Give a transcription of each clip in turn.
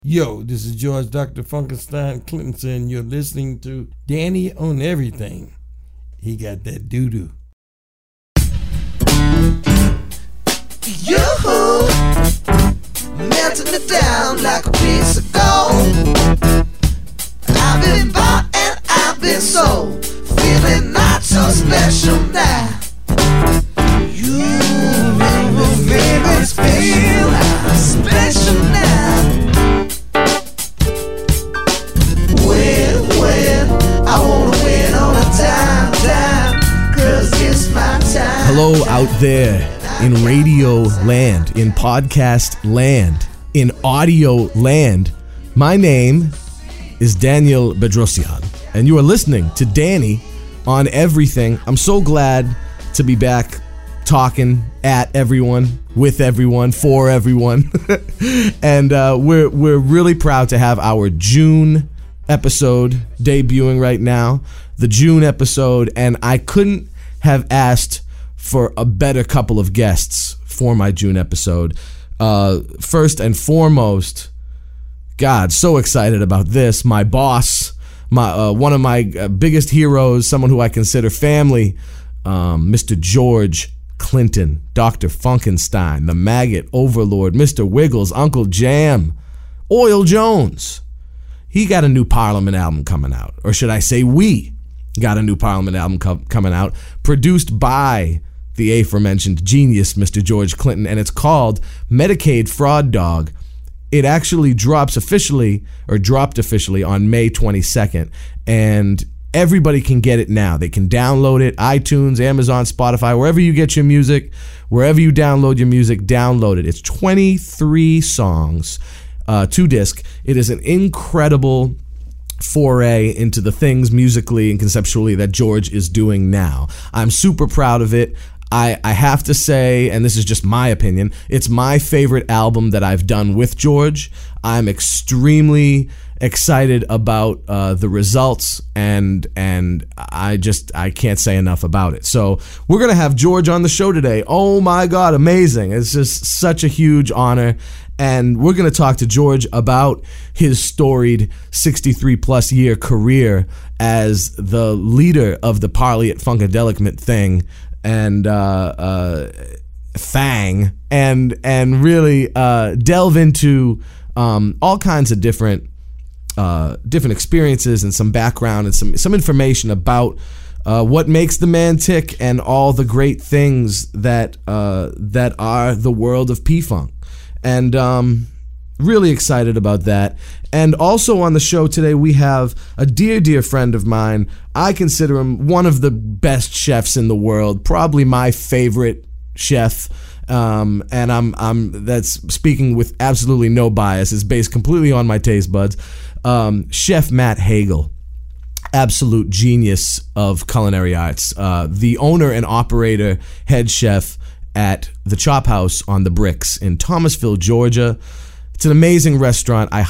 Yo, this is George Dr. Funkenstein Clinton, and you're listening to Danny on Everything. He got that doo-doo. Yoo-hoo! Melting it down like a piece of gold. I've been bought and I've been sold, feeling not so special now. You make me feel special now. Well, I wanna win on a dime, 'cause it's my time. Hello out there in radio land, in podcast land, in audio land. My name is Daniel Bedrosian, and you are listening to Danny on Everything. I'm so glad to be back talking at everyone, with everyone, for everyone. And we're really proud to have our June episode debuting right now, the June episode, and I couldn't have asked for a better couple of guests for my June episode. First and foremost, God, so excited about this. My boss, one of my biggest heroes, someone who I consider family, Mr. George Clinton, Dr. Funkenstein, the Maggot Overlord, Mr. Wiggles, Uncle Jam, Oil Jones. He got a new Parliament album coming out, or should I say we got a new Parliament album coming out, produced by the aforementioned genius, Mr. George Clinton, and it's called Medicaid Fraud Dog. It actually dropped officially on May 22nd, and everybody can get it now. They can download it, iTunes, Amazon, Spotify, wherever you get your music, wherever you download your music, download it. It's 23 songs, 2-disc. It is an incredible foray into the things musically and conceptually that George is doing now. I'm super proud of it. I have to say, and this is just my opinion, it's my favorite album that I've done with George. I'm extremely excited about the results, and I can't say enough about it. So we're going to have George on the show today. Oh my God, amazing. It's just such a huge honor. And we're going to talk to George about his storied 63-plus year career as the leader of the Parliament Funkadelic thing and Fang, and really delve into all kinds of different experiences and some background and some information about what makes the man tick and all the great things that are the world of P-Funk. And really excited about that. And also on the show today, we have a dear friend of mine. I consider him one of the best chefs in the world, probably my favorite chef. And that's speaking with absolutely no bias. It's based completely on my taste buds. Chef Matt Hagel, absolute genius of culinary arts. The owner and operator, head chef at the Chop House on the Bricks in Thomasville, Georgia. It's an amazing restaurant. I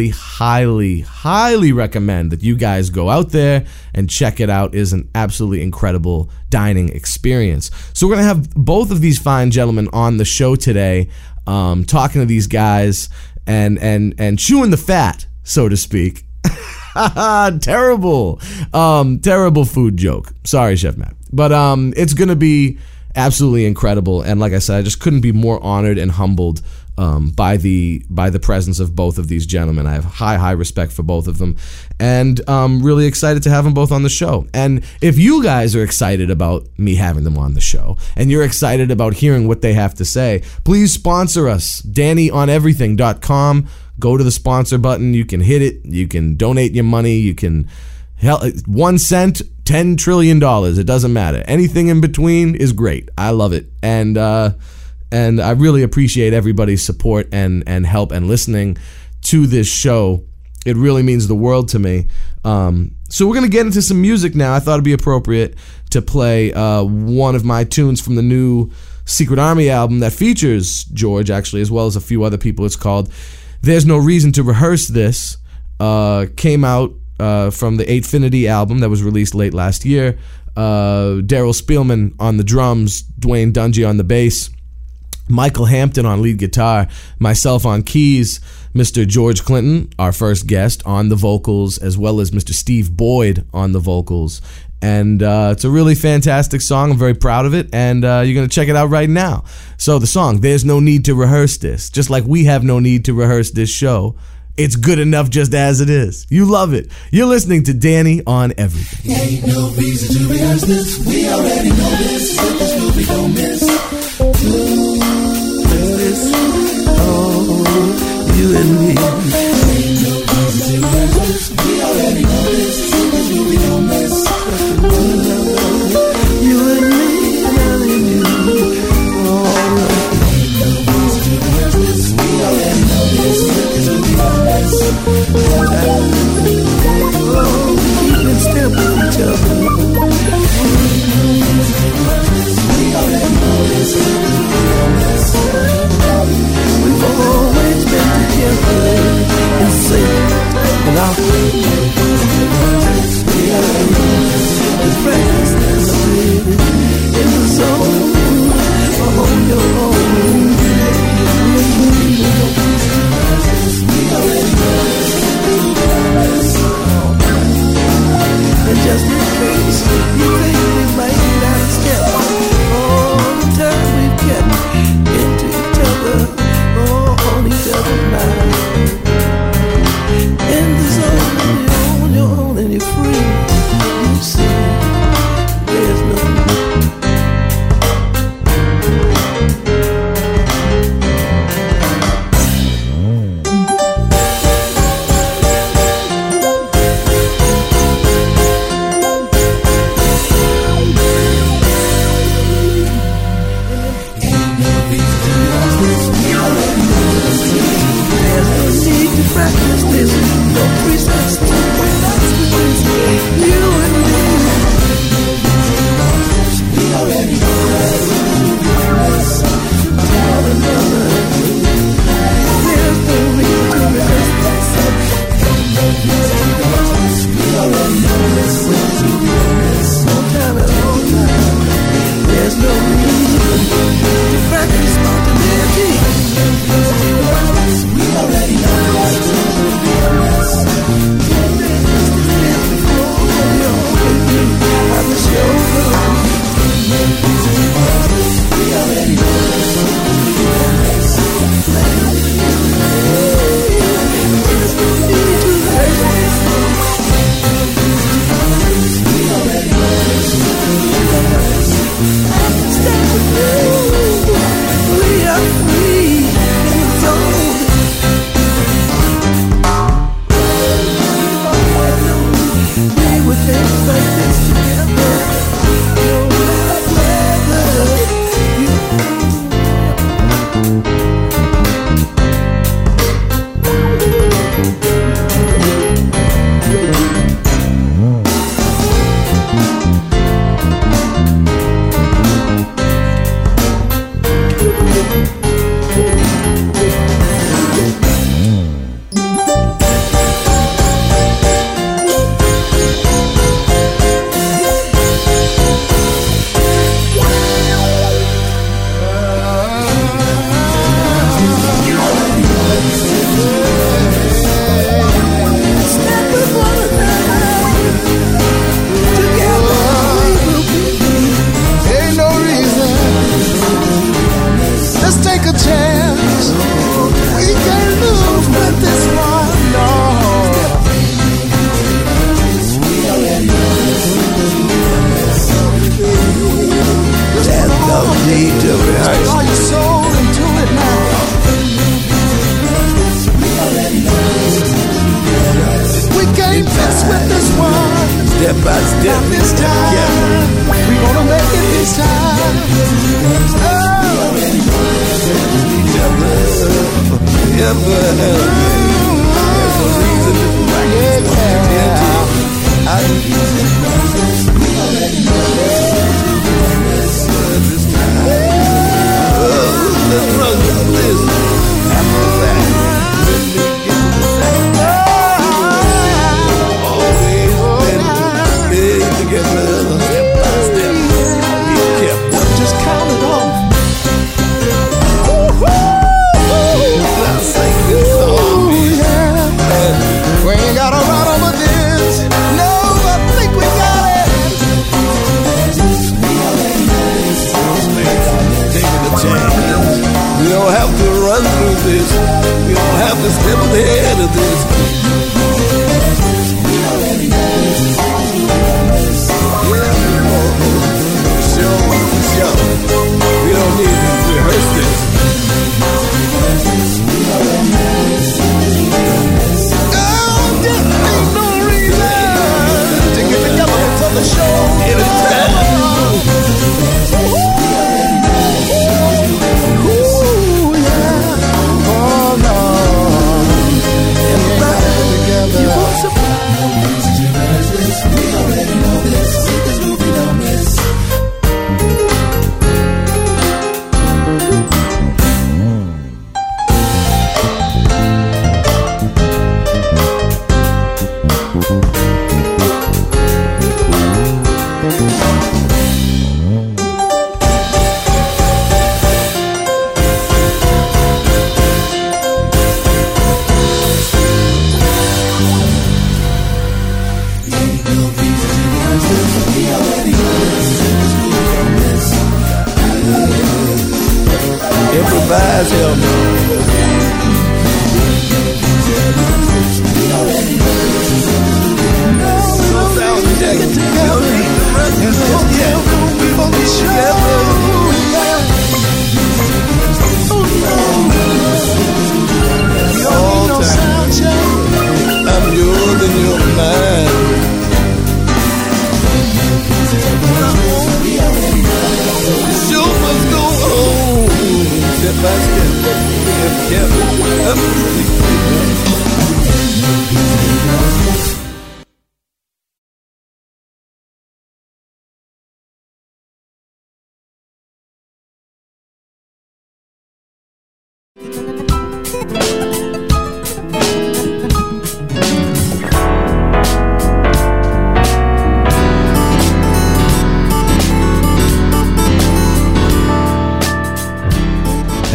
highly recommend that you guys go out there and check it out. It is an absolutely incredible dining experience. So we're going to have both of these fine gentlemen on the show today, talking to these guys and chewing the fat, so to speak. Terrible food joke. Sorry, Chef Matt. But it's going to be absolutely incredible, and like I said, I just couldn't be more honored and humbled by the presence of both of these gentlemen. I have high respect for both of them, and really excited to have them both on the show. And if you guys are excited about me having them on the show, and you're excited about hearing what they have to say, please sponsor us. DannyOnEverything.com. Go to the sponsor button. You can hit it. You can donate your money. You can 1 cent, $10 trillion. It doesn't matter. Anything in between is great. I love it. And I really appreciate everybody's support and help and listening to this show. It really means the world to me. So we're going to get into some music now. I thought it'd be appropriate to play one of my tunes from the new Secret Army album that features George, actually, as well as a few other people. It's called There's No Reason to Rehearse This. Came out from the Eightfinity album that was released late last year. Daryl Spielman on the drums, Dwayne Dungy on the bass. Michael Hampton on lead guitar, myself on keys, Mr. George Clinton, our first guest, on the vocals, as well as Mr. Steve Boyd on the vocals. And it's a really fantastic song. I'm very proud of it, and you're going to check it out right now. So the song, There's No Need to Rehearse This. Just like we have no need to rehearse this show, it's good enough just as it is. You love it. You're listening to Danny on Everything. Ain't no reason to rehearse this. We already know this. But this will we don't miss. Oh, you and me. Ain't no reason to rehearse this. We already know this. But this will we don't miss. You and me, loving you. Oh, ain't no reason to rehearse this. We already know this. But this will we don't miss. Oh, keep in step with each other. We already know this. We've always been together in sync, and our we already know this. It's practice in the zone, on your own. We already know this. And just in case you think we might be out of step, all the time we've kept into each other, on each other's mind. In the zone, you're on your own and you're free. You see, there's no practice this, no precepts to relax with this. You and me, we already know that. Tell another, there's no reason to rehearse this. We already know this. No time at all time. There's no reason to practice spontaneity. We already know this. Step by step, this time we gonna make it this time. There's no reason to practice. I we already know this time. Let's run down this. After that, when we get to the second together, step by step, we kept just count it off.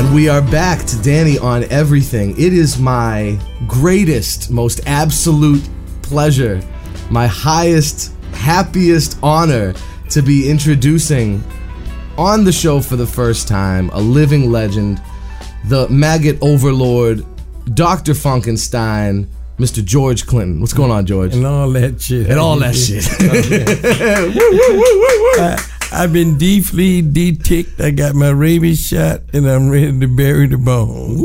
And we are back to Danny on Everything. It is my greatest, most absolute pleasure, my highest, happiest honor to be introducing on the show for the first time a living legend, the maggot overlord, Dr. Funkenstein, Mr. George Clinton. What's going on, George? And all that shit. And all that shit. I've been defleed, de-ticked. I got my rabies shot, and I'm ready to bury the bone.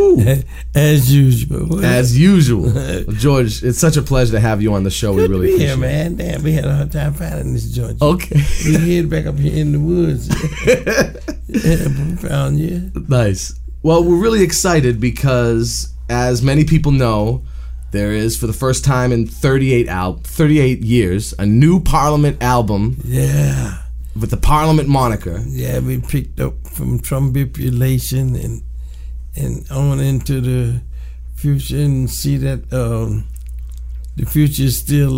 As usual. As usual. George, it's such a pleasure to have you on the show. Good we really to be here, appreciate it. man. Damn, we had a hard time finding this joint. Okay. We hid back up here in the woods. Yeah, we found you. Nice. Well, we're really excited because, as many people know, there is, for the first time in 38 years, a new Parliament album. Yeah. With the Parliament moniker. Yeah, we picked up from Trumpipulation and on into the future and see that the future is still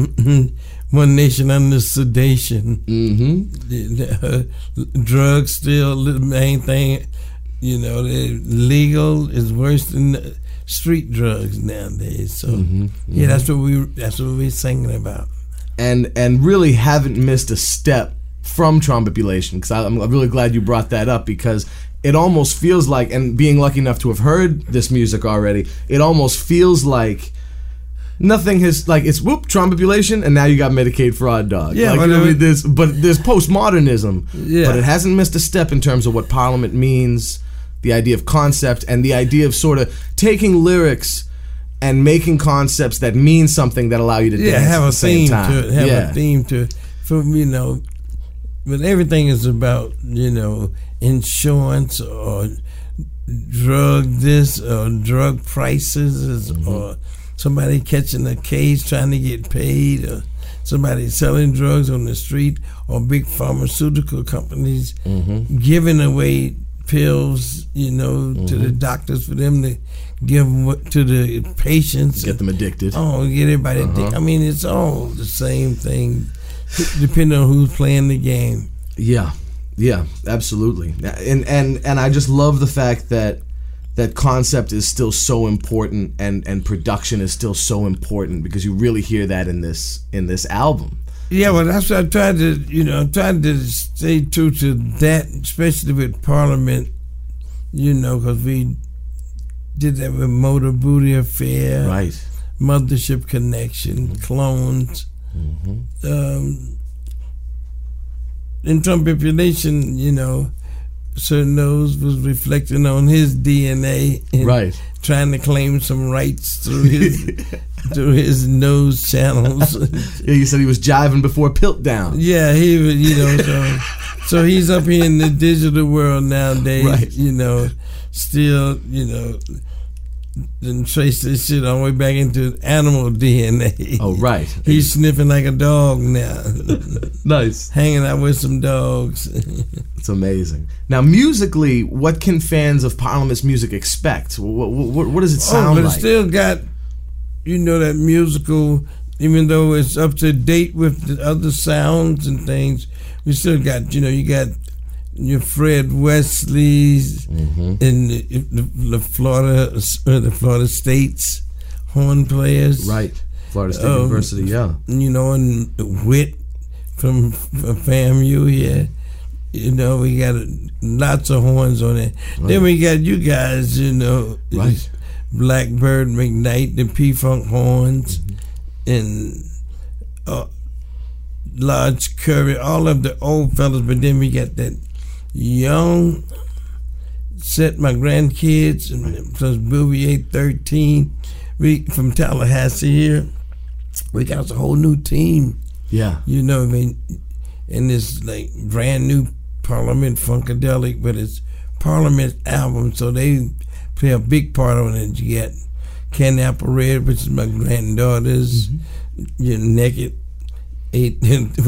one nation under sedation. Mm-hmm. Drugs still the main thing. You know, legal is worse than street drugs nowadays. So yeah, that's what we're singing about. And really haven't missed a step from Trumpipulation, because I'm really glad you brought that up, because it almost feels like, and being lucky enough to have heard this music already, it almost feels like nothing has, like, it's Trumpipulation, and now you got Medicaid fraud, dog. Yeah, like, but there's postmodernism, yeah, but it hasn't missed a step in terms of what Parliament means, the idea of concept, and the idea of sort of taking lyrics and making concepts that mean something that allow you to dance have at a the same theme time. to it. Have a theme to it. From, you know, but everything is about, you know, insurance or drug this or drug prices or somebody catching a case trying to get paid or somebody selling drugs on the street or big pharmaceutical companies giving away pills, you know, to the doctors for them to give to the patients. Get them addicted. Oh, get everybody addicted. I mean, it's all the same thing, depending on who's playing the game. Yeah, absolutely. And I just love the fact that concept is still so important and production is still so important, because you really hear that in this album. Yeah, well, that's what I tried to, tried to stay true to that, especially with Parliament, you know, because we did that with Motor Booty Affair, right? Mothership Connection, Clones. In Trumpipulation, you know, Sir Nose was reflecting on his DNA and right, trying to claim some rights through his nose channels. Yeah, you said he was jiving before Piltdown. Yeah, he was, you know, so he's up here in the digital world nowadays, right, you know, still, you know, and trace this shit all the way back into animal DNA. Oh, right. He's sniffing like a dog now. Nice. Hanging out with some dogs. It's amazing. Now, musically, what can fans of Parliament's music expect? What does it sound but like? It still got, you know, that musical, even though it's up to date with the other sounds and things, we still got, you know, you got your Fred Westleys and the Florida State's horn players, right? Florida State University, yeah. You know, and Whit from FAMU here. You know, we got lots of horns on it. Right. Then we got you guys, you know, right? Blackbird McKnight, the P-Funk horns, and Lodge Curry, all of the old fellas. But then we got that young set, my grandkids, plus Bouvier 13, we from Tallahassee here. We got a whole new team. Yeah. You know what I mean? And this like brand new Parliament Funkadelic, but it's Parliament album, so they play a big part on it. You got Ken Applered, which is my granddaughter's, you know, Naked. Yep,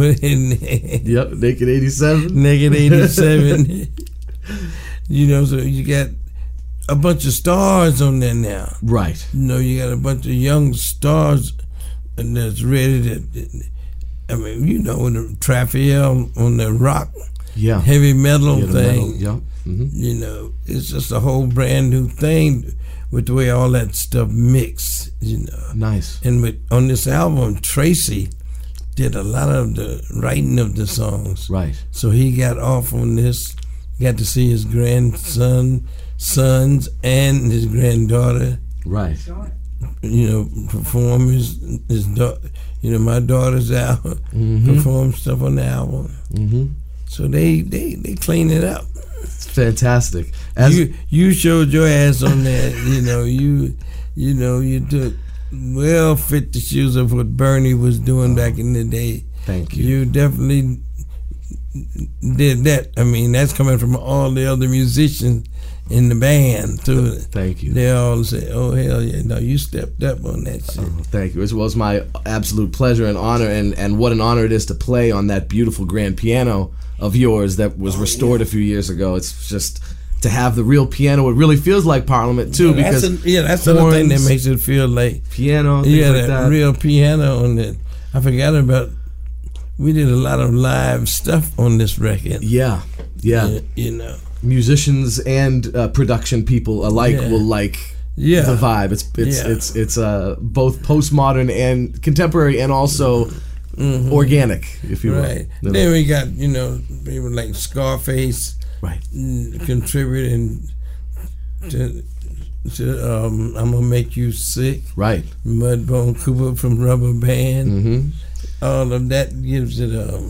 Naked 87. Naked 87. You know, so you got a bunch of stars on there now. Right. You know, you got a bunch of young stars and that's ready to, I mean, you know, when the Traphael on the rock, Yeah. heavy metal Yeah, the thing. metal, yeah. You know, it's just a whole brand new thing with the way all that stuff mixed. You know, Nice. and on this album, Tracy did a lot of the writing of the songs. Right. So he got off on this. Got to see his sons, and his granddaughter. Right. You know, perform his my daughter's album, perform stuff on the album. So they clean it up. It's fantastic. You showed your ass on that. You took fit the shoes of what Bernie was doing back in the day. Thank you. You definitely did that. I mean, that's coming from all the other musicians in the band too. Thank you. They all say, "Oh hell yeah, no, you stepped up on that shit." Oh, thank you. It was my absolute pleasure and honor, and what an honor it is to play on that beautiful grand piano of yours that was restored a few years ago. It's just to have the real piano. It really feels like Parliament too, that's the other thing that makes it feel like piano. Things like that. Real piano on it. I forgot about. We did a lot of live stuff on this record. Yeah. You know. Musicians and production people alike will like the vibe. It's both postmodern and contemporary, and also organic, if you will. Right. Then we got people like Scarface, right, contributing to I'm Gonna Make You Sick, right. Mudbone Cooper from Rubber Band. All of that gives it a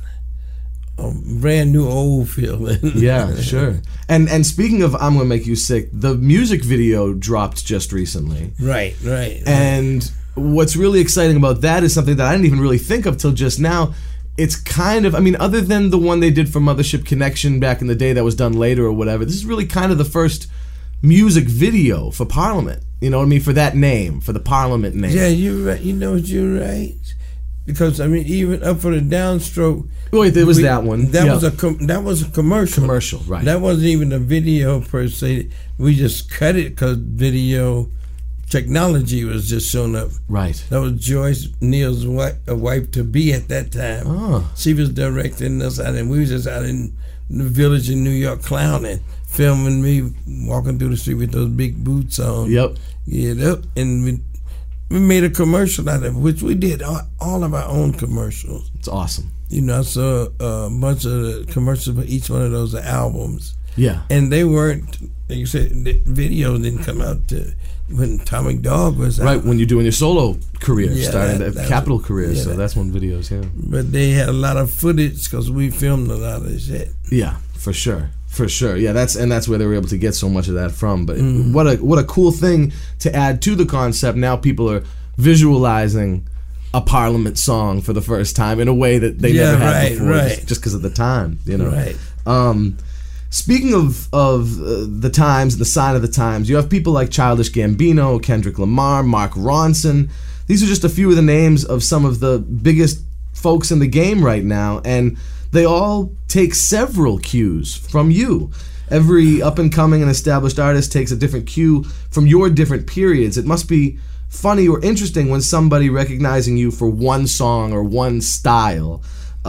brand new old feeling. Yeah, sure. And speaking of I'm Gonna Make You Sick, the music video dropped just recently. Right. And what's really exciting about that is something that I didn't even really think of till just now. It's kind of, other than the one they did for Mothership Connection back in the day that was done later or whatever, this is really kind of the first music video for Parliament. You know what I mean? For that name, for the Parliament name. Yeah, you're right. You know what, you're right. Because even Up for the Downstroke. Wait, there was that one. That was a commercial. Commercial, right? That wasn't even a video per se. We just cut it because video technology was just showing up. Right. That was Joyce Neal's wife to be at that time. Oh. She was directing us out, and we was just out in the village in New York clowning, filming me walking through the street with those big boots on. Yep. And we made a commercial out of it, which we did all of our own commercials. It's awesome. I saw a bunch of commercials for each one of those albums. Yeah. And they weren't, like you said, the video didn't come out when Atomic Dog was out. Right, when you're doing your solo career, starting the Capitol career, yeah, so that's when videos, But they had a lot of footage because we filmed a lot of shit. Yeah, for sure. Yeah, that's where they were able to get so much of that from. But what a cool thing to add to the concept. Now people are visualizing a Parliament song for the first time in a way that they never had before, just because of the time, Right. Speaking of the times, the sign of the times, you have people like Childish Gambino, Kendrick Lamar, Mark Ronson. These are just a few of the names of some of the biggest folks in the game right now, and they all take several cues from you. Every up-and-coming and established artist takes a different cue from your different periods. It must be funny or interesting when somebody recognizing you for one song or one style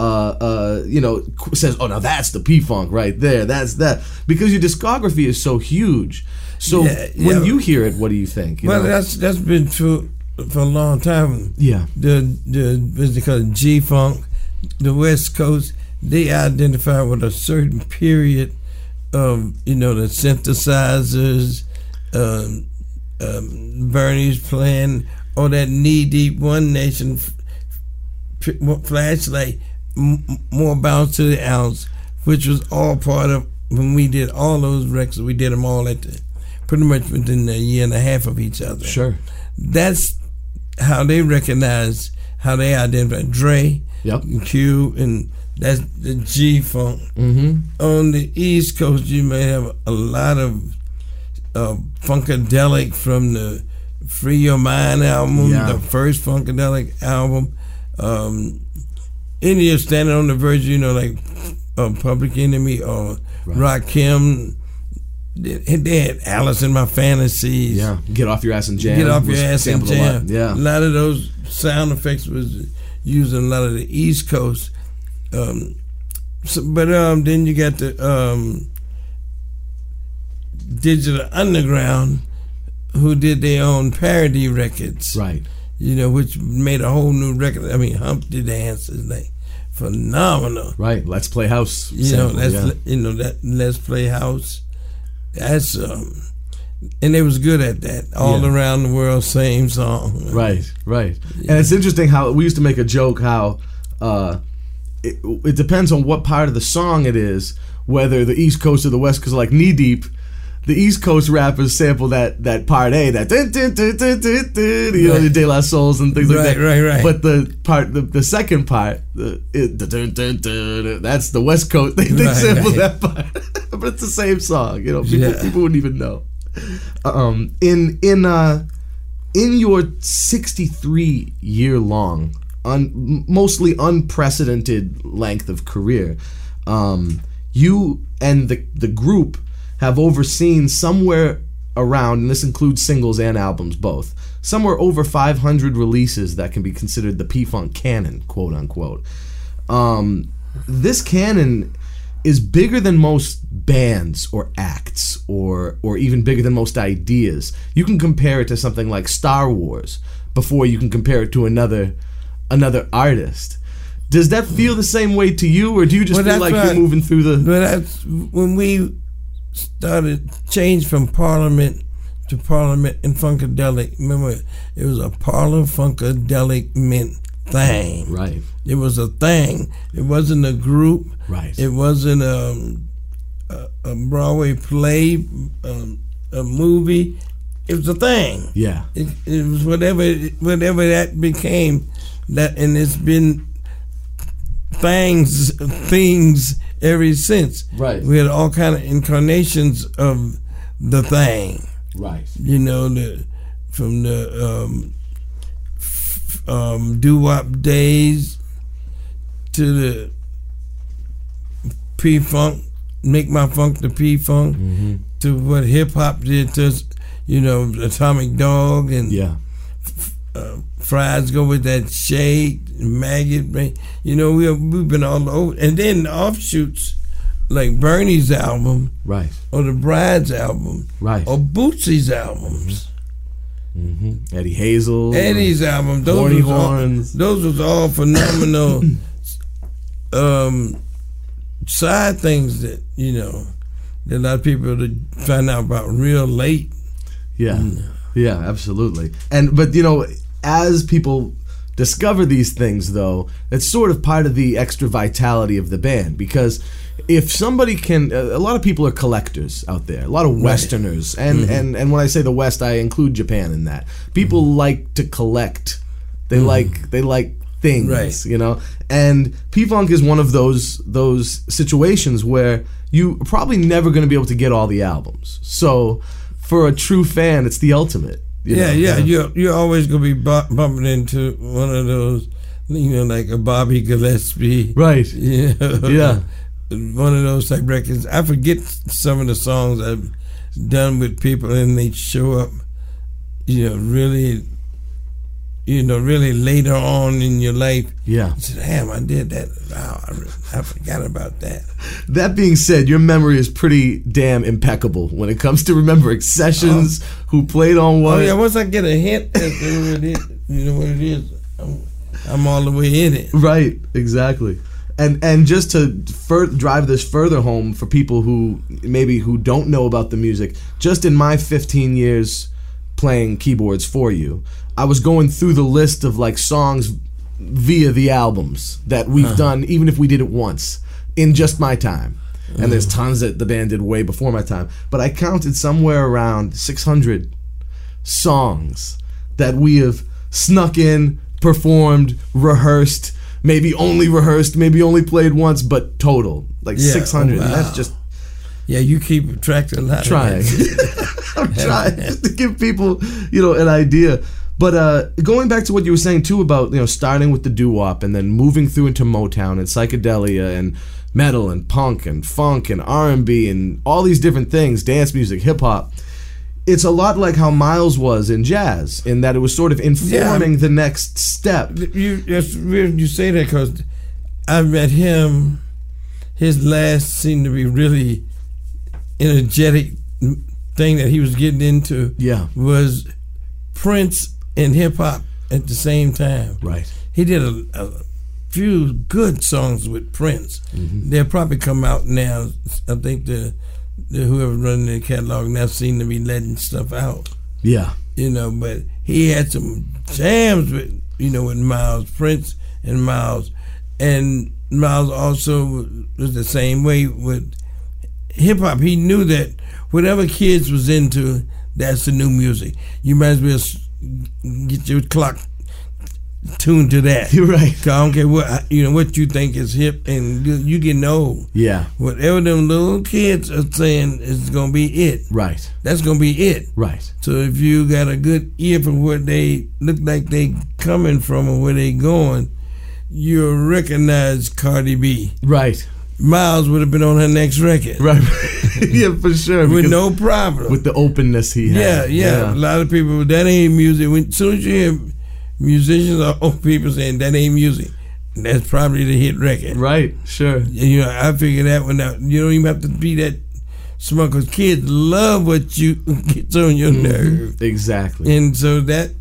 says, "Oh, now that's the P-Funk right there. That's that." Because your discography is so huge. So when you hear it, what do you think? That's been true for a long time. Yeah. What's it called, G-Funk, the West Coast, they identify with a certain period of, the synthesizers, Bernie's playing, or that knee-deep One Nation flashlight, more bounce to the ounce, which was all part of when we did all those records. We did them all pretty much within a year and a half of each other. Sure. That's how they recognize, how they identify Dre, Q, and that's the G-Funk. On the East Coast, you may have a lot of Funkadelic from the Free Your Mind album, the first Funkadelic album. India standing on the verge, like Public Enemy or Rakim. They had Alice in My Fantasies. Yeah, Get Off Your Ass and Jam. Get Off Your Ass and Jam. A lot of those sound effects was used in a lot of the East Coast. but then you got the Digital Underground, who did their own parody records. Right. You know, which made a whole new record. I mean, Humpty Dance is like phenomenal. Right. Let's Play House. You know, sample, that Let's Play House. That's and they was good at that. All around the world, same song. Right. And it's interesting how we used to make a joke how it depends on what part of the song it is, whether the East Coast or the West Coast, like Knee Deep. The East Coast rappers sample that part A, that you know, the De La Souls and things like that. Right. But the second part, that's the West Coast. They sample that part, but it's the same song. You know, people wouldn't even know. In your 63-year-long, mostly unprecedented length of career, you and the group have overseen somewhere around, and this includes singles and albums both, somewhere over 500 releases that can be considered the P-Funk canon, quote unquote. This canon is bigger than most bands or acts, or even bigger than most ideas. You can compare it to something like Star Wars before you can compare it to another artist. Does that feel the same way to you, or do you just feel like you're moving through the... But that's when we started, changed from Parliament to Parliament and Funkadelic. Remember, it was a Funkadelic mint thing. Right. It was a thing. It wasn't a group. Right. It wasn't a Broadway play, a movie. It was a thing. Yeah. It was whatever that became. That, and it's been things ever since. Right. We had all kind of incarnations of the thing. Right. You know, from the doo-wop days to the P-Funk, Make My Funk the P-Funk, to what hip-hop did to, you know, Atomic Dog and Fries Go With That Shade, Maggot. You know, we've been all over. And then offshoots like Bernie's album, right, or the Bride's album, right, or Bootsy's albums. Eddie Hazel, Eddie's album. Those was all phenomenal side things that, you know, that a lot of people find out about real late. Yeah, absolutely. But you know, as people discover these things, though, it's sort of part of the extra vitality of the band, because if somebody can, a lot of people are collectors out there, a lot of Westerners, and when I say the West, I include Japan in that. People like to collect. They like things, right, you know. And P-Funk is one of those situations where you are probably never going to be able to get all the albums. So for a true fan, it's the ultimate. You're always gonna be bumping into one of those, you know, like a Bobby Gillespie, right? You know, one of those type records. I forget some of the songs I've done with people, and they show up, really later on in your life. Yeah, you say, damn, I did that. Wow, I forgot about that. That being said, your memory is pretty damn impeccable when it comes to remembering sessions, who played on what. Oh yeah, once I get a hint that you know what it is, I'm all the way in it. Right, exactly. And just to drive this further home for people who don't know about the music, just in my 15 years playing keyboards for you, I was going through the list of like songs via the albums that we've done, even if we did it once in just my time. And there's tons that the band did way before my time, but I counted somewhere around 600 songs that we have snuck in, performed, rehearsed, maybe only played once, but total like 600. Wow. That's just you keep track of a lot. Trying. I'm trying just to give people an idea. But going back to what you were saying too about starting with the doo-wop and then moving through into Motown and psychedelia and metal and punk and funk and R&B and all these different things, dance music, hip hop. It's a lot like how Miles was in jazz, in that it was sort of informing the next step. It's weird you say that, because I met him. his last seemed to be really energetic thing that he was getting into. Yeah. Was Prince and hip hop at the same time. Right. He did a few good songs with Prince. Mm-hmm. They'll probably come out now. I think the whoever running the catalog now seem to be letting stuff out. Yeah. You know, but he had some jams with with Miles, Prince and Miles. And Miles also was the same way with hip hop. He knew that whatever kids was into, that's the new music. You might as well get your clock tuned to that. You're right. 'Cause I don't care what what you think is hip, and you getting old. Yeah. Whatever them little kids are saying is gonna be it. Right. That's gonna be it. Right. So if you got a good ear for what they look like they coming from or where they going, you'll recognize Cardi B. Right. Miles would have been on her next record. Right. Yeah, for sure. With because no problem. with the openness he had. Yeah. A lot of people, that ain't music. As soon as you hear musicians or old people saying that ain't music, that's probably the hit record. Right. Sure. And, I figured that one out. You don't even have to be that smart, because kids love what gets on your nerve. Exactly. And so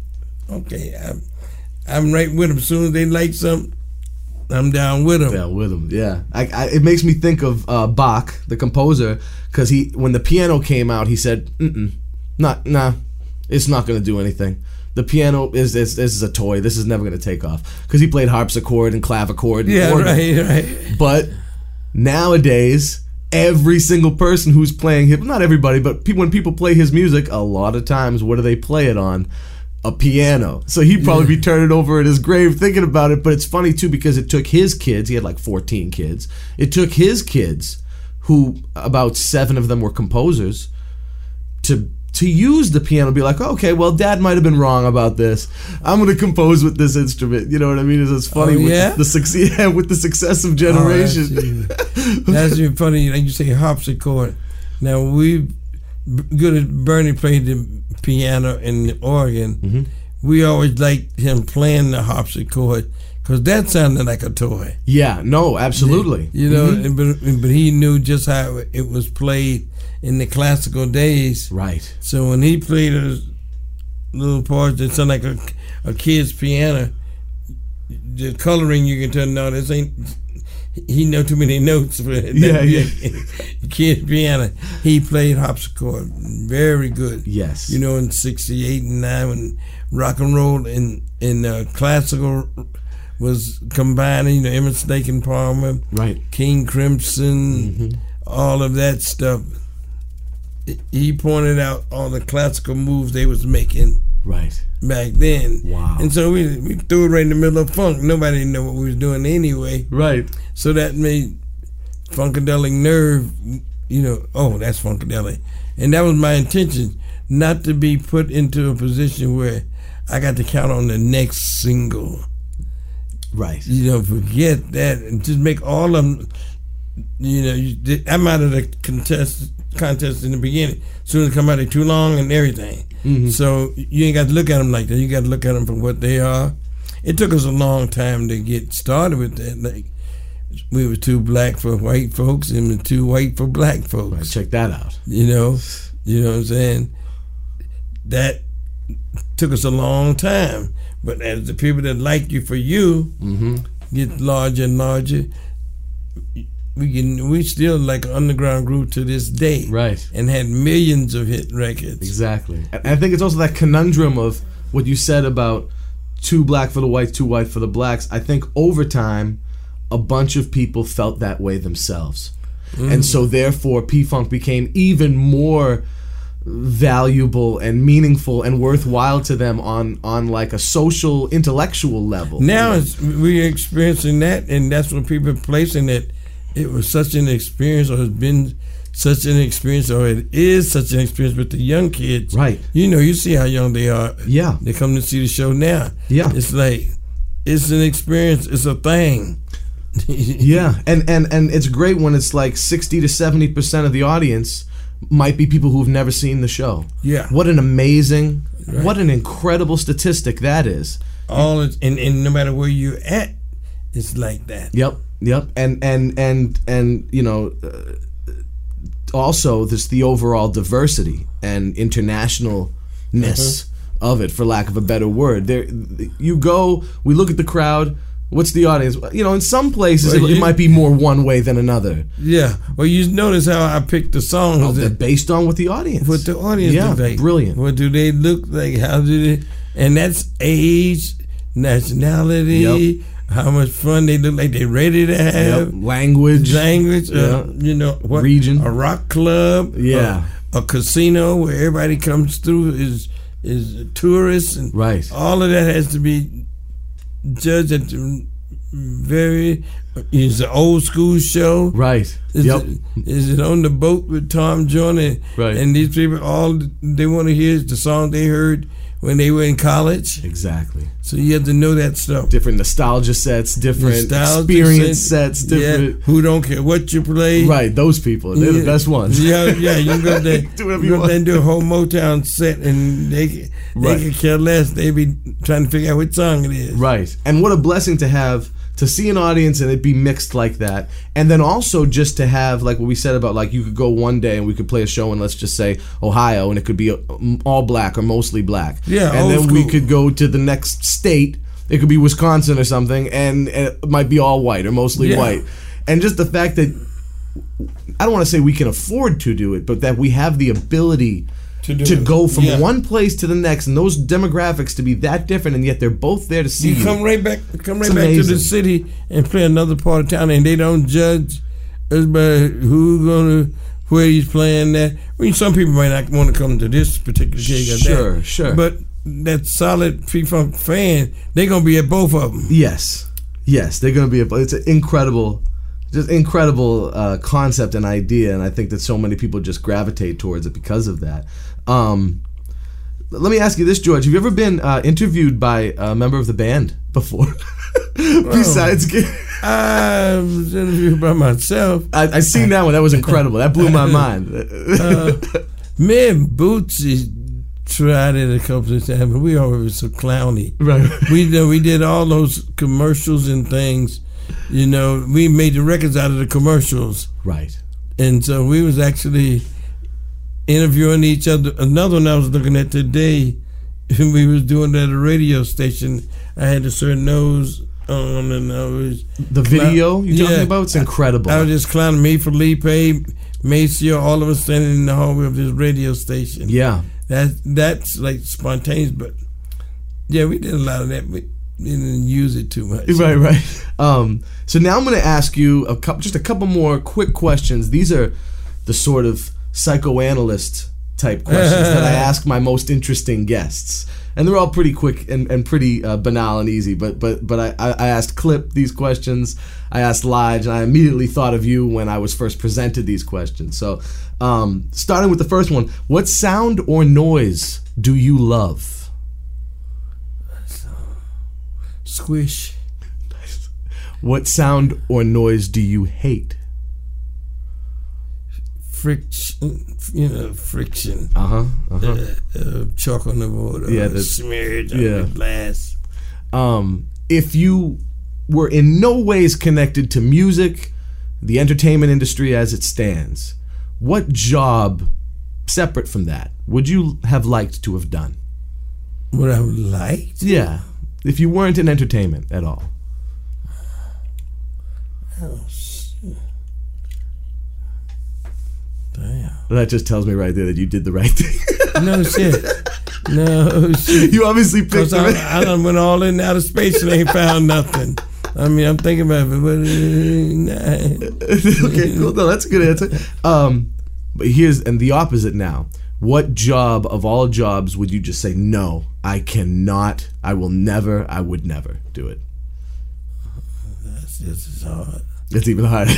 I'm right with them. As soon as they like something, I'm down with them. Yeah, with him. Yeah, it makes me think of Bach, the composer, because when the piano came out, he said, "Nah, it's not going to do anything. The piano is a toy. This is never going to take off." Because he played harpsichord and clavichord. And Yeah, organ. right. But nowadays, every single person who's playing not everybody, but when people play his music, a lot of times, what do they play it on? A piano. So he'd probably be turning over in his grave thinking about it. But it's funny too, because it took his kids, he had like 14 kids, it took his kids, who about 7 of them were composers, to use the piano, be like, okay, well, Dad might have been wrong about this. I'm going to compose with this instrument. You know what I mean? It's funny with the successive generation. That's even funny. Like you say, harpsichord. Now good as Bernie played the piano and the organ, we always liked him playing the harpsichord, because that sounded like a toy. Yeah, no, absolutely. But he knew just how it was played in the classical days. Right. So when he played those little parts that sound like a kid's piano, the coloring, you can tell, no, this ain't. He know too many notes for that kid piano. He played harpsichord very good. Yes. In 68 and 9 when rock and roll and classical was combining, Emerson, Lake and Palmer, right, King Crimson, all of that stuff. He pointed out all the classical moves they was making. Right. Back then. Wow. And so we threw it right in the middle of funk. Nobody didn't know what we was doing anyway. Right. So that made Funkadelic Nerve, that's Funkadelic. And that was my intention, not to be put into a position where I got to count on the next single. Right. Forget that and just make all of them, I'm out of the contest in the beginning. As soon as it come out, they're too long and everything. So you ain't got to look at them like that. You got to look at them for what they are. It took us a long time to get started with that. Like, we were too black for white folks and too white for black folks. Right, check that out. You know what I'm saying? That took us a long time. But as the people that like you for you get larger and larger, we still like an underground group to this day, right? And had millions of hit records. Exactly. And I think it's also that conundrum of what you said about too black for the whites, too white for the blacks. I think over time, a bunch of people felt that way themselves, and so therefore P-Funk became even more valuable and meaningful and worthwhile to them on like a social, intellectual level. Now we're experiencing that, and that's what people are placing it. It was such an experience, or has been such an experience, or it is such an experience with the young kids. Right. You see how young they are. Yeah. They come to see the show now. Yeah. It's like, it's an experience. It's a thing. Yeah. And it's great when it's like 60 to 70% of the audience might be people who've never seen the show. Yeah. What an amazing, what an incredible statistic that is. And no matter where you're at, it's like that. Yep. Yep, and you know, also there's the overall diversity and internationalness of it, for lack of a better word. There, you go, we look at the crowd. What's the audience? You know, in some places it might be more one way than another. Yeah. Well, you notice how I picked the songs. Oh, they're based on what the audience. What the audience yeah, do like. Brilliant. What do they look like? How do they? And that's age, nationality, Yep. how much fun they look like. They ready to have. Yep. Language. Yeah. You know what? Region. A rock club. Yeah. A casino where everybody comes through is tourists, and Right. all of that has to be judged at the it's an old school show. Right. Is it on the boat with Tom Joyner? Right. And these people, all they want to hear is the song they heard when they were in college. Exactly. So you have to know that stuff. Different nostalgia sets, different Nostalgia experience sets, different. Yeah, who don't care what you play. Right, those people. They're the best ones. Yeah, you can go there, Do whatever you you go there and want. do a whole Motown set, and they Right. can care less. They be trying to figure out which song it is. Right. And what a blessing to have, to see an audience and it be mixed like that. And then also just to have, like what we said about, like, you could go one day and we could play a show in, let's just say, Ohio, and it could be all black or mostly black. Yeah, and old then we school. could go to the next state. It could be Wisconsin or something, and it might be all white or mostly Yeah. white. And just the fact that, I don't want to say we can afford to do it, but that we have the ability To do to it. go from Yeah. one place to the next, and those demographics to be that different, and yet they're both there to see You you. come right back to amazing. the city and play another part of town, and they don't judge us by where he's playing that. I mean, some people might not want to come to this particular gig or that. Sure. But that solid P-Funk fan, they're gonna be at both of them. Yes, they're going to be. It's an incredible, concept and idea, and I think that so many people just gravitate towards it because of that. Let me ask you this, George: have you ever been interviewed by a member of the band before? Besides, I was interviewed by myself. I seen that one. That was incredible. That blew my mind. Me and Bootsy tried it a couple of times, but we always were so clowny. Right. We did all those commercials and things. You know, we made the records out of the commercials. Right. And so we was actually interviewing each other. Another one I was looking at today, we was doing it at a radio station. I had a certain nose on, and I was The video you're talking about, it's incredible. I was just clowning me, Felipe, Maceo, all of us standing in the hallway of this radio station. Yeah. That's like spontaneous, but yeah, we did a lot of that. We didn't use it too much. Right. So now I'm going to ask you just a couple more quick questions. These are the sort of psychoanalyst type questions that I ask my most interesting guests, and they're all pretty quick and pretty banal and easy. But I asked Clip these questions. I asked Lige, and I immediately thought of you when I was first presented these questions. So starting with the first one, what sound or noise do you love? Squish. What sound or noise do you hate? Friction. Chalk on the board. Yeah, smeared on the glass. If you were in no ways connected to music, the entertainment industry as it stands, what job, separate from that, would you have liked to have done? What I would like? Yeah. If you weren't in entertainment at all. Oh, shit. Damn. That just tells me right there that you did the right thing. No shit. No shit. You obviously picked Because the right. I done went all in outer space and ain't found nothing. I mean, I'm thinking about it, but Okay, cool. No, that's a good answer. But here's the opposite now. What job of all jobs would you just say, no, I cannot, I will never, I would never do it? That's just as hard. It's even harder.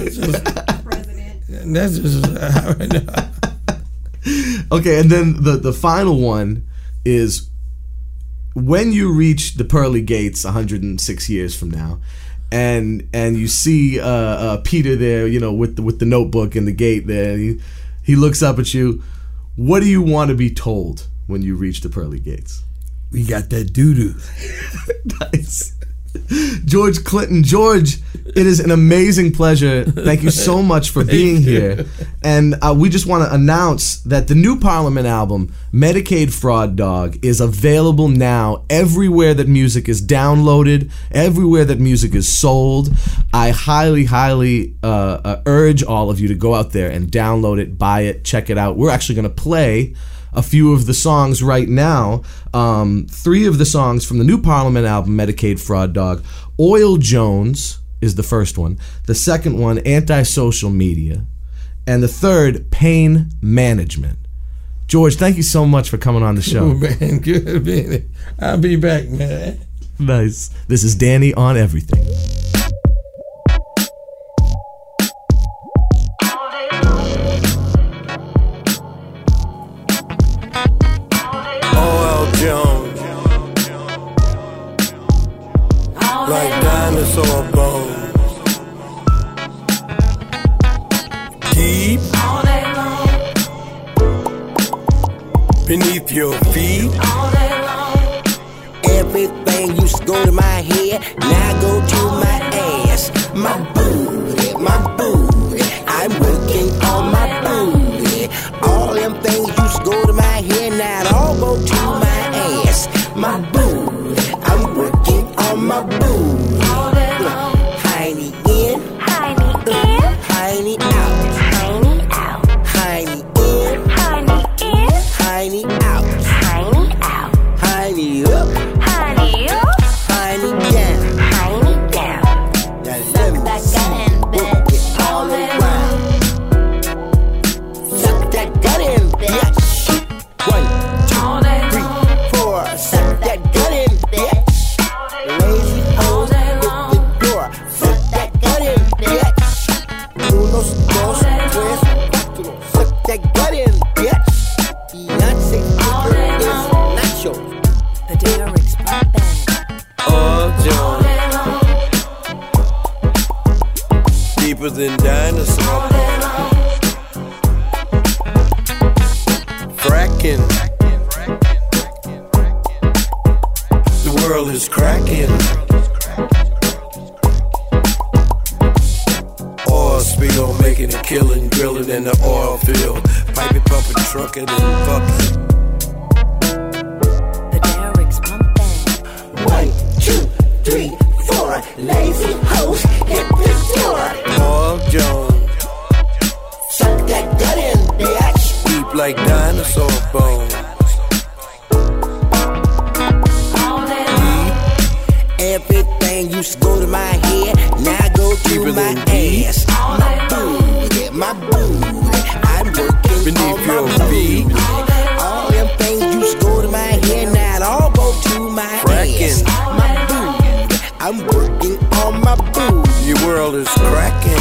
That's just hard. Okay, and then the final one is, when you reach the pearly gates 106 years from now, and you see Peter there, you know, with the notebook and the gate there, and he looks up at you. What do you want to be told when you reach the pearly gates? We got that doo-doo. Nice. George Clinton. George, It is an amazing pleasure. Thank you so much for being here. And we just want to announce that the new Parliament album, Medicaid Fraud Dog, is available now everywhere that music is downloaded, everywhere that music is sold. I highly, highly urge all of you to go out there and download it, buy it, check it out. We're actually going to play a few of the songs right now. 3 of the songs from the new Parliament album, Medicaid Fraud Dog. Oil Jones is the first one. The second one, Antisocial Media. And the third, Pain Management. George, thank you so much for coming on the show. Oh, man, good man. I'll be back, man. Nice. This is Danny on Everything. Like dinosaur bones, deep beneath your feet. Everything used to go to my head, now go to my ass. My booty, I'm working on my booty. All them things used to go to my head, now it all go to my ass. My booty, I'm working on my booty. Hiney in, hiney out, hiney in, hiney out, hiney up, hiney down. Now let me work it all around. Suck that gut in, bitch. 1, 2, 3, 4. Suck that gut in, bitch. Lazy hoes hit the door. Suck that gut in, bitch. Unos, dos, tres, cuatro. Suck that gut in, bitch. Beyonce figure is nacho. The Derek's Pop Band. Oh, John, deeper than dinosaur bones. Fracking, the world is cracking. Oil spill, making a killing, drilling in the oil field. Piping, pumping, trucking, and fucking. The Derek's Pop Band. 1, 2, 3, 4. Lazy hoes hit the door. Paul Jones, Suck that gut in, bitch. deep like dinosaur bones. Everything used to go to my head, now go to Deeper my than deep. ass. My booty, I'm working Beneath on your my feet. booty. All them things used to go to my head, now it all go to my Fracking. ass. My booty, I'm working on my booty. Your world is cracking.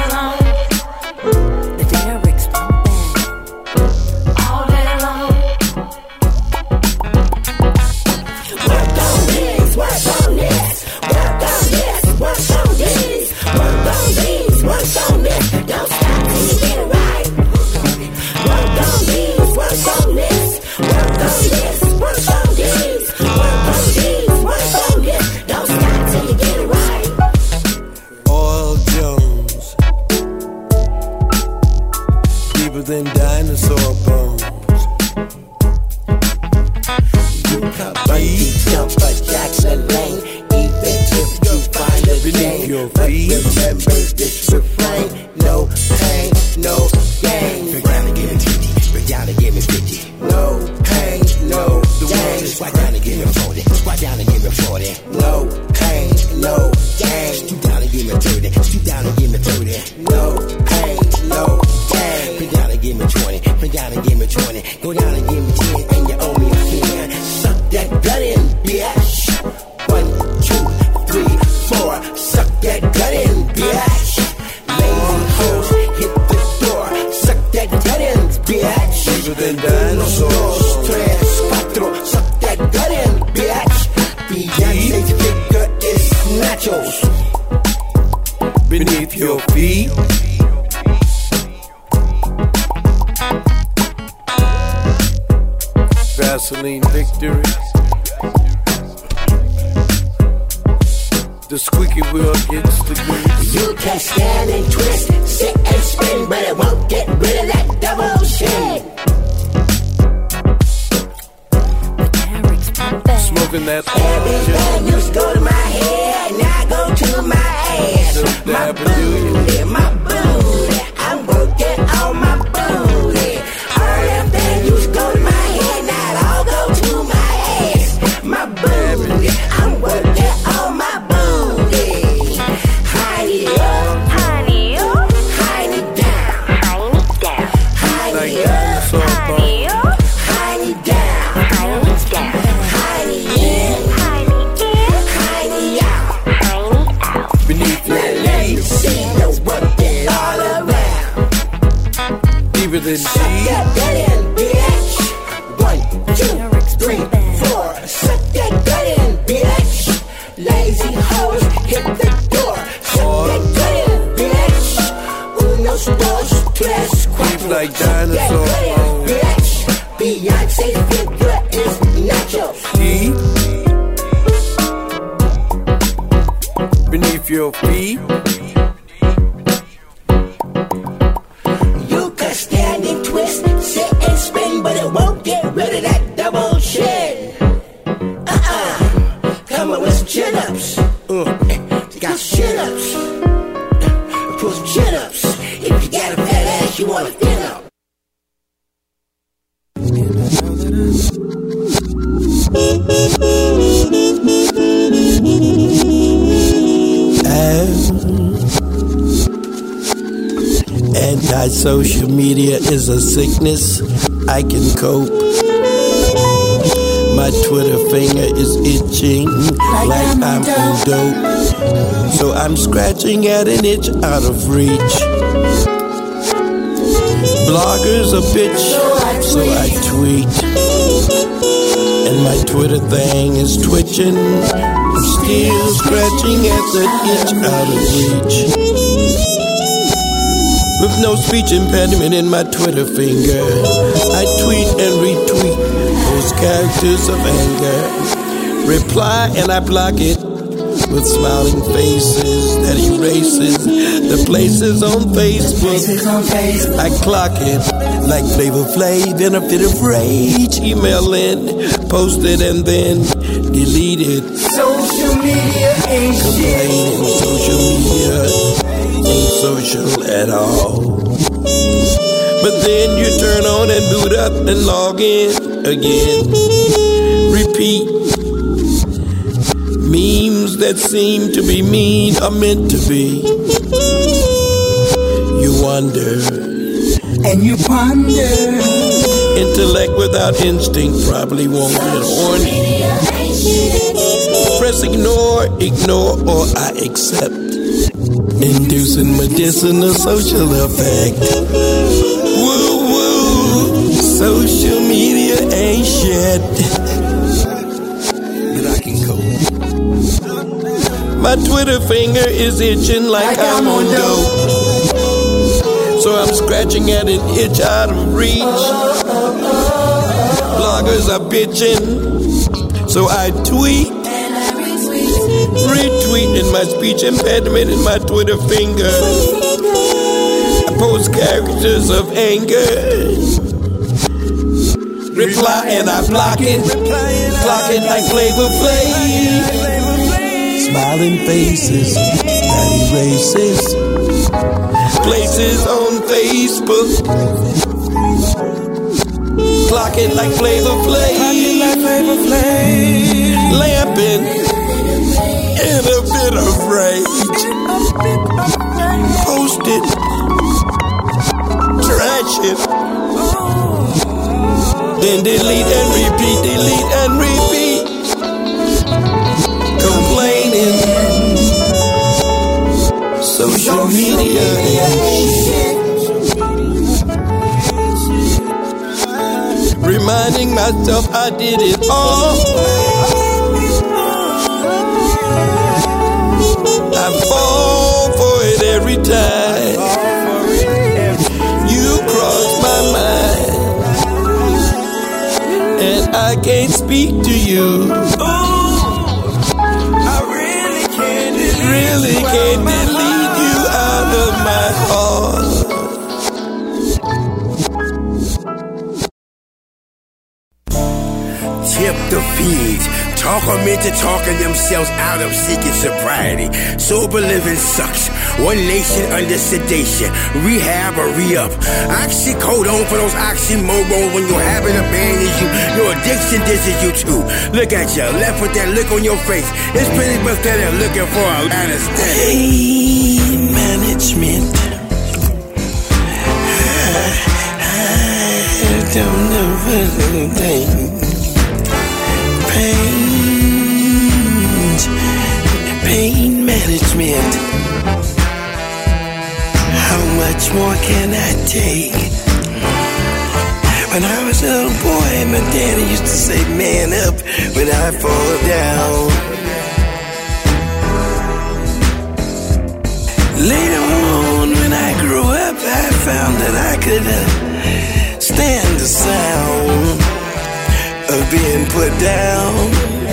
The Derek's Pop Band. Work on this, work on this, work on this, work on this, work on this, work on this. Don't stop till you get it right. Work on this, work on this, work on this, work on this, work on this, work on this. Don't stop till you get it right. Oil Jones, deeper than dinosaur bones. You come jump a Jackson Lane, even if you find a Beneath chain. your But feet. remember this refrain: no pain, no gain. Break down and give me 50. Break down and give me 50. No pain, no gain. Squat down and give me 40. Squat down and give me 40. No pain, no gain. Stoop down and give me 30. Stoop down and give me 30. No pain, no gain. Break down and give me 20. Break down and give me 20. Go down and give me 10, and you owe me a 10. Suck that gut in, bitch. 1, 2, 3, 4. Suck that gut in, bitch. Lazy hoes hit the door. Suck that gut in, bitch. Deeper than dinosaurs. 2, 3, 4. Suck that gut in, bitch. Beyonce figure is nachos. Beneath your feet. Vaseline victory. The squeaky wheel hits the grease. You can stand and twist, sit and spin, but it won't get rid of that double chin. Derek's pumping. Smoking that Everything used to go to my head, now go to my ass. My booty, my booty, I'm working on my booty. Everything used to go to my head, now it all go to my ass. My booty, I'm working on my booty. Honey up, Honey, oh, honey down, honey down, honey like up, dinosaur bone. honey, oh, honey down, honey down, honey in, honey in, honey out. honey out. Beneath Now your let me see you work it all around. deeper than Suck G. that gut in, bitch. 1, 2, 3, 4. Suck that gut in, bitch. Lazy hoes, hit the door. Suck that gut in, bitch. Uno, dos, tres, cuatro. like Suck that dinosaur gut in, bones. bitch. Beyonce's figure is natural. E. Beneath your feet. You can stand and twist, sit and spin, but it won't get rid of that double chin. Coming with some chin-ups. Got some chin-ups. Pull some chin-ups. If you got a fat ass, you want to thin up. Anti-social media is a sickness. I can cope. My Twitter finger is itching like I'm on dope. So I'm scratching at an itch out of reach. Bloggers a bitch, so I tweet. And my Twitter thing is twitching. I'm still scratching at the itch out of reach. With no speech impediment in my Twitter finger, I tweet and retweet those characters of anger. Reply and I block it with smiling faces that erases the places on Facebook. I clock it like Flavor Flav in a fit of rage. Email in, post it and then delete it. Social media ain't Complaining social media ain't social at all. But then you turn on and boot up and log in again. Repeat. Memes that seem to be mean are meant to be. You wonder and you ponder. Intellect without instinct probably won't get horny. Press ignore, or I accept. Inducing medicinal social effect. Woo woo, social media ain't shit. But I can cope. My Twitter finger is itching like I'm on dope. So I'm scratching at an itch out of reach. Bloggers are bitching, so I tweet. Retweet in my speech impediment in my Twitter finger. I post characters of anger. Reply and I block it. Block it like Flavor Flav. Smiling faces that erases places on Facebook. Clock it like Flavor Flav. Lamping in a bit of rage. Post it. Trash it. Then delete and repeat, delete and repeat. Complaining. Social media ain't shit. Reminding myself I did it all. I fall for it every time. You cross my mind, and I can't speak to you. I really can't. really can't delete you out of my heart. Tip the feeds. Talk them into talking themselves out of seeking sobriety. Sober living sucks. One nation under sedation. Rehab or re-up. Oxycodone for those oxymorons when your habit abandons you. Your addiction disses you too. Look at you, left with that look on your face. It's pretty pathetic looking for a lot of pain management. I don't know what to think. Pain management. How much more can I take? When I was a little boy, my daddy used to say, man up when I fall down. Later on, when I grew up, I found that I could stand the sound of being put down.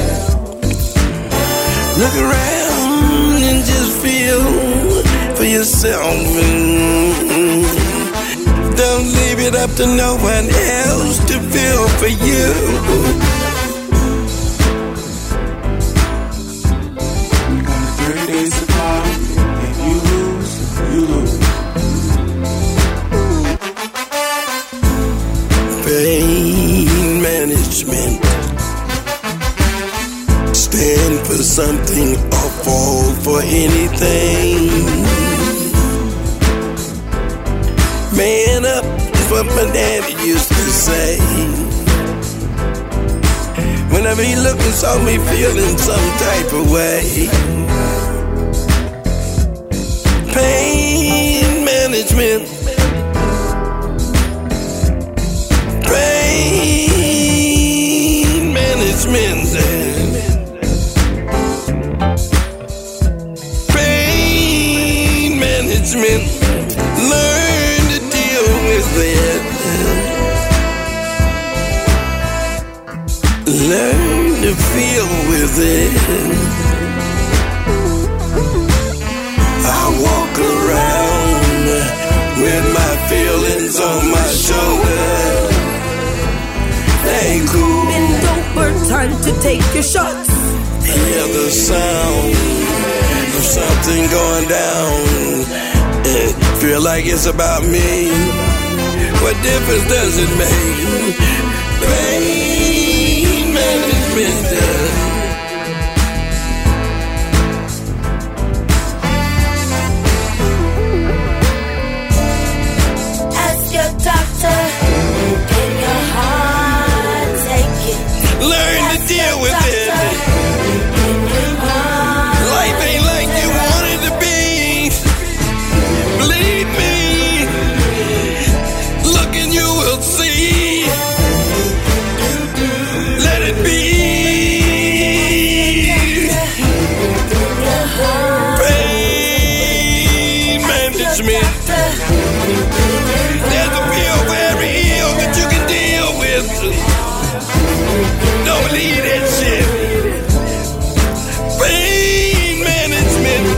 Look around and just feel for yourself. Don't leave it up to no one else to feel for you. Pain management. Stand for something or fall for anything. Man up is what my daddy used to say. Whenever he looked and saw me feeling some type of way. Pain management. Pain management. Pain management. Learn to deal with it. Learn to feel with it. I walk around with my feelings on my shoulder. Ain't cool. Bend over, time to take your shots. Hear the sound of something going down. Feel like it's about me. What difference does it make? Pain management. Ask your doctor, can your heart take it? Learn to deal with it. Life ain't like you want it to be. Believe me. Look and you will see. Let it be. Pain management. There's a pill for every ill that you can deal with. Don't believe that shit. Pain management.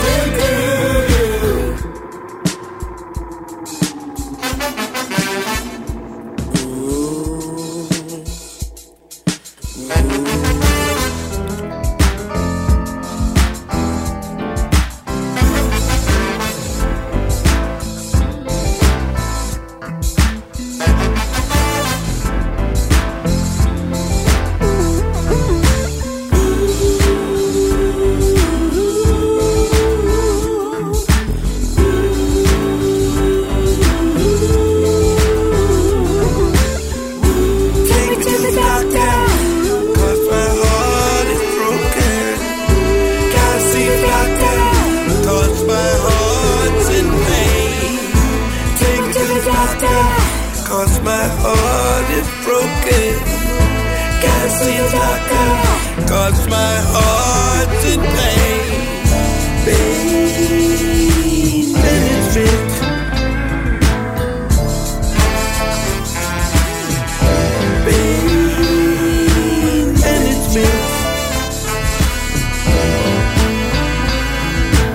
Cause my heart is broken. Gotta see a doctor. Cause my heart's in pain. Pain management. Pain management.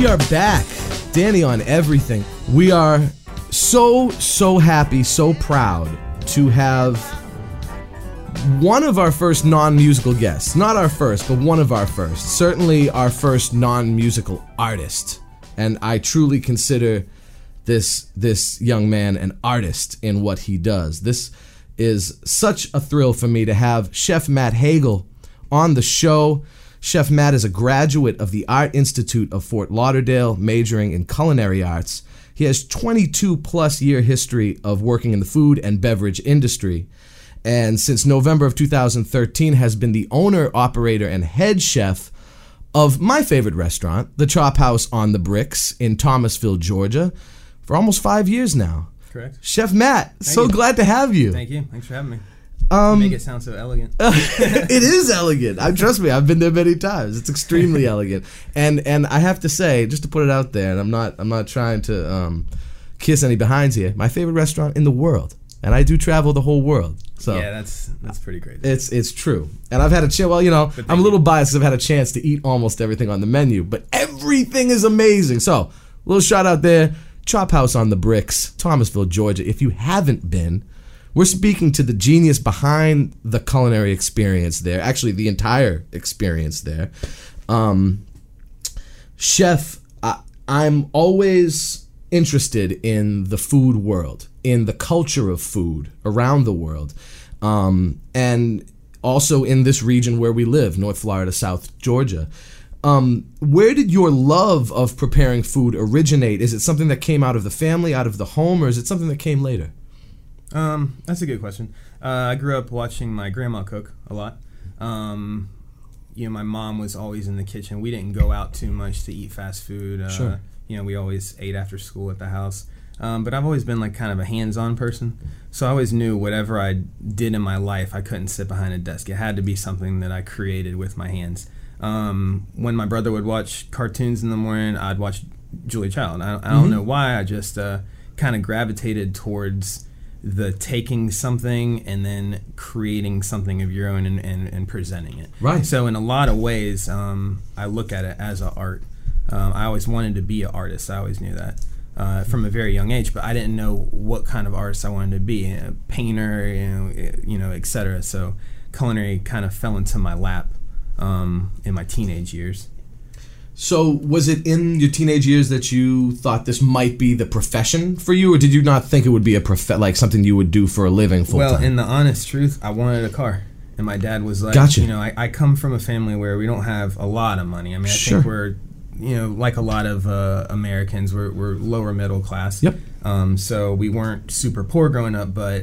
are back. Danny on everything. We are so happy, so proud to have one of our first non-musical guests. Not our first, but one of our first. Certainly our first non-musical artist. And I truly consider this young man an artist in what he does. This is such a thrill for me to have Chef Matt Hagel on the show. Chef Matt is a graduate of the Art Institute of Fort Lauderdale, majoring in culinary arts. He has 22-plus year history of working in the food and beverage industry, and since November of 2013 has been the owner, operator, and head chef of my favorite restaurant, the Chop House on the Bricks in Thomasville, Georgia, for almost 5 years now. Correct. Chef Matt, Thank you. Glad to have you. Thank you. Thanks for having me. You make it sound so elegant. It is elegant. Trust me, I've been there many times. It's extremely elegant. And I have to say, just to put it out there, and I'm not trying to kiss any behinds here, my favorite restaurant in the world. And I do travel the whole world. So yeah, that's pretty great. It's true. And I've had a chance, well, I'm a little biased because I've had a chance to eat almost everything on the menu, but everything is amazing. So, a little shout out there, Chop House on the Bricks, Thomasville, Georgia. If you haven't been, we're speaking to the genius behind the culinary experience there, actually the entire experience there. Chef, I'm always interested in the food world, in the culture of food around the world, and also in this region where we live, North Florida, South Georgia. Where did your love of preparing food originate? Is it something that came out of the family, out of the home, or is it something that came later? That's a good question. I grew up watching my grandma cook a lot. My mom was always in the kitchen. We didn't go out too much to eat fast food. Sure. We always ate after school at the house. But I've always been like kind of a hands-on person. So I always knew whatever I did in my life, I couldn't sit behind a desk. It had to be something that I created with my hands. When my brother would watch cartoons in the morning, I'd watch Julia Child. I don't know why. I just kind of gravitated towards the taking something and then creating something of your own and presenting it. Right. So in a lot of ways, I look at it as an art. I always wanted to be an artist. I always knew that from a very young age, but I didn't know what kind of artist I wanted to be. A painter, etc. So culinary kind of fell into my lap in my teenage years. So was it in your teenage years that you thought this might be the profession for you, or did you not think it would be like something you would do for a living full time? Well, in the honest truth, I wanted a car. And my dad was like, Gotcha. I come from a family where we don't have a lot of money. I mean, I think we're, like a lot of Americans, we're lower middle class. Yep. So we weren't super poor growing up, but,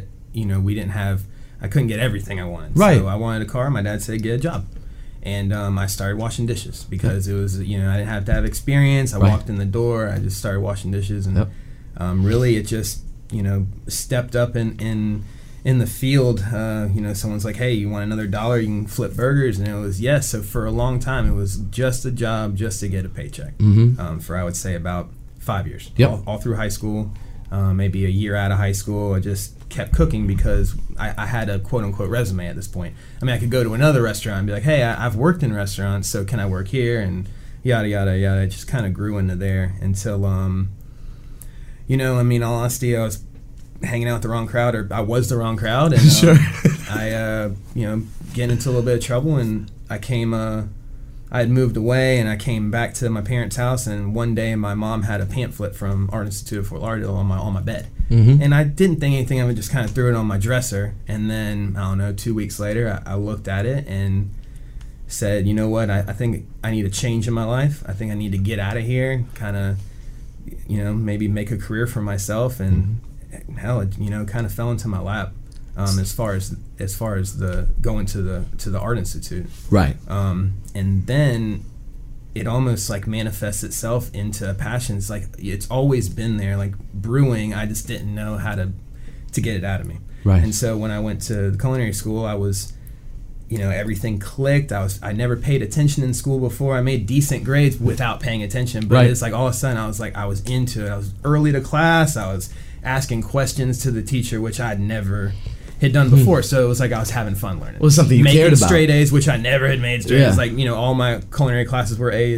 I couldn't get everything I wanted. Right. So I wanted a car. My dad said, get a job. And I started washing dishes because it was, I didn't have to have experience. I walked in the door. I just started washing dishes. And really it just, stepped up in the field. Someone's like, hey, you want another $1? You can flip burgers. And it was yes. So for a long time, it was just a job just to get a paycheck for, I would say, about 5 years. Yep. All through high school, maybe a year out of high school. I just kept cooking because I had a quote-unquote resume at this point. I mean, I could go to another restaurant and be like, hey, I've worked in restaurants, so can I work here? And yada, yada, yada. It just kind of grew into there until, all honesty, I was hanging out with the wrong crowd, or I was the wrong crowd. And Sure. I, get into a little bit of trouble, and I had moved away, and I came back to my parents' house, and one day my mom had a pamphlet from Art Institute of Fort Lauderdale on my bed. And I didn't think anything of it, just kind of threw it on my dresser. And then, 2 weeks later, I looked at it and said, you know what, I think I need a change in my life. I think I need to get out of here, kind of, maybe make a career for myself. And hell, it, kind of fell into my lap as far as the going to the Art Institute. Right. And then it almost like manifests itself into a passion. It's like it's always been there, like brewing. I just didn't know how to get it out of me. Right. And so when I went to the culinary school, I was, everything clicked. I never paid attention in school before. I made decent grades without paying attention. But it's like all of a sudden I was into it. I was early to class. I was asking questions to the teacher, which I'd never had done before. So it was like I was having fun learning. It was something you Making cared about. straight A's, which I never had made straight Yeah. A's. Like, all my culinary classes were A's.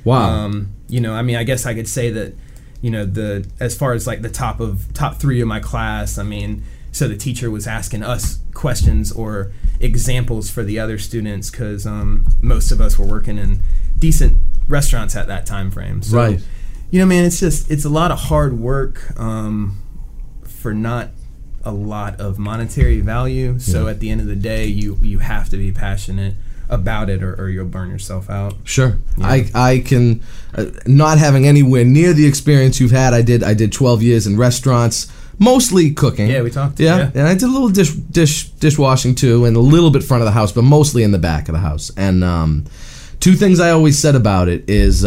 Wow. You know, I mean, I guess I could say that, you know, as far as like the top 3 of my class, I mean, so the teacher was asking us questions or examples for the other students because most of us were working in decent restaurants at that time frame. So, right. You know, man, it's a lot of hard work for not a lot of monetary value. So at the end of the day, you have to be passionate about it or you'll burn yourself out. Sure. Yeah. I can, not having anywhere near the experience you've had, I did 12 years in restaurants, mostly cooking. Yeah, we talked. Yeah, and I did a little dishwashing too, and a little bit front of the house, but mostly in the back of the house. And 2 things I always said about it is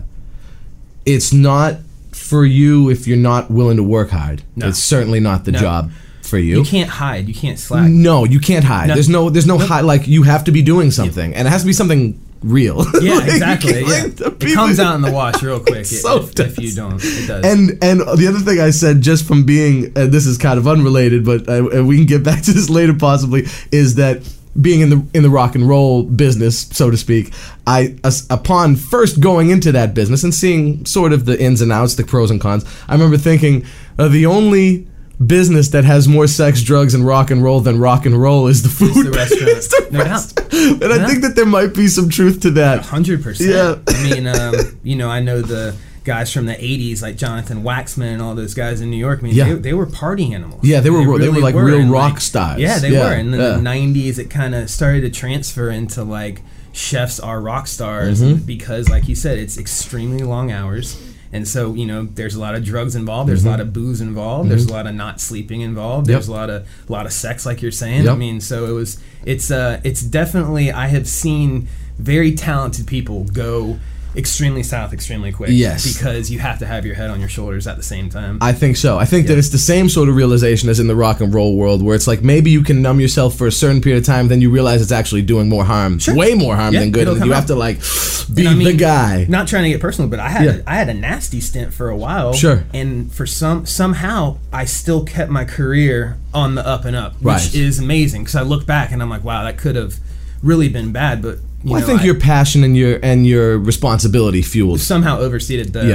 it's not for you if you're not willing to work hard. No. It's certainly not the job for you. You can't hide. You can't slack. No, you can't hide. No. There's no hide. Like, you have to be doing something, and it has to be something real. Yeah, Like, exactly. you can't, Yeah. like, It comes out in the wash real quick if you does. don't. It does. And the other thing I said, just from being, this is kind of unrelated, but we can get back to this later possibly, is that being in the rock and roll business, so to speak, upon first going into that business and seeing sort of the ins and outs, the pros and cons, I remember thinking the only business that has more sex, drugs, and rock and roll than rock and roll is the food. the restaurant. It's the No doubt. restaurant. And I think that there might be some truth to that. 100%. Yeah. I mean, you know, I know the guys from the 80s like Jonathan Waxman and all those guys in New York. I mean, Yeah. they were party animals. Yeah, they were really like real And, rock stars. Yeah, they Yeah, were. And in yeah. the 90s, it kind of started to transfer into like chefs are rock stars Mm-hmm. because, like you said, it's extremely long hours. And so, you know, there's a lot of drugs involved. There's a lot of booze involved. There's a lot of not sleeping involved. Yep. There's a lot of sex, like you're saying. Yep. I mean, so it's definitely, I have seen very talented people go extremely south extremely quick. Yes. Because you have to have your head on your shoulders at the same time. I think so. I think that it's the same sort of realization as in the rock and roll world, where it's like maybe you can numb yourself for a certain period of time, then you realize it's actually doing more harm, way more harm Yeah, than good, it'll and come you out. have to like be And I mean, the guy. Not trying to get personal, but I had a nasty stint for a while. Sure. And for somehow I still kept my career on the up and up, which Right. is amazing because I look back and I'm like, wow, that could have really been bad, but you know, I think your passion and your responsibility fueled. somehow overstated the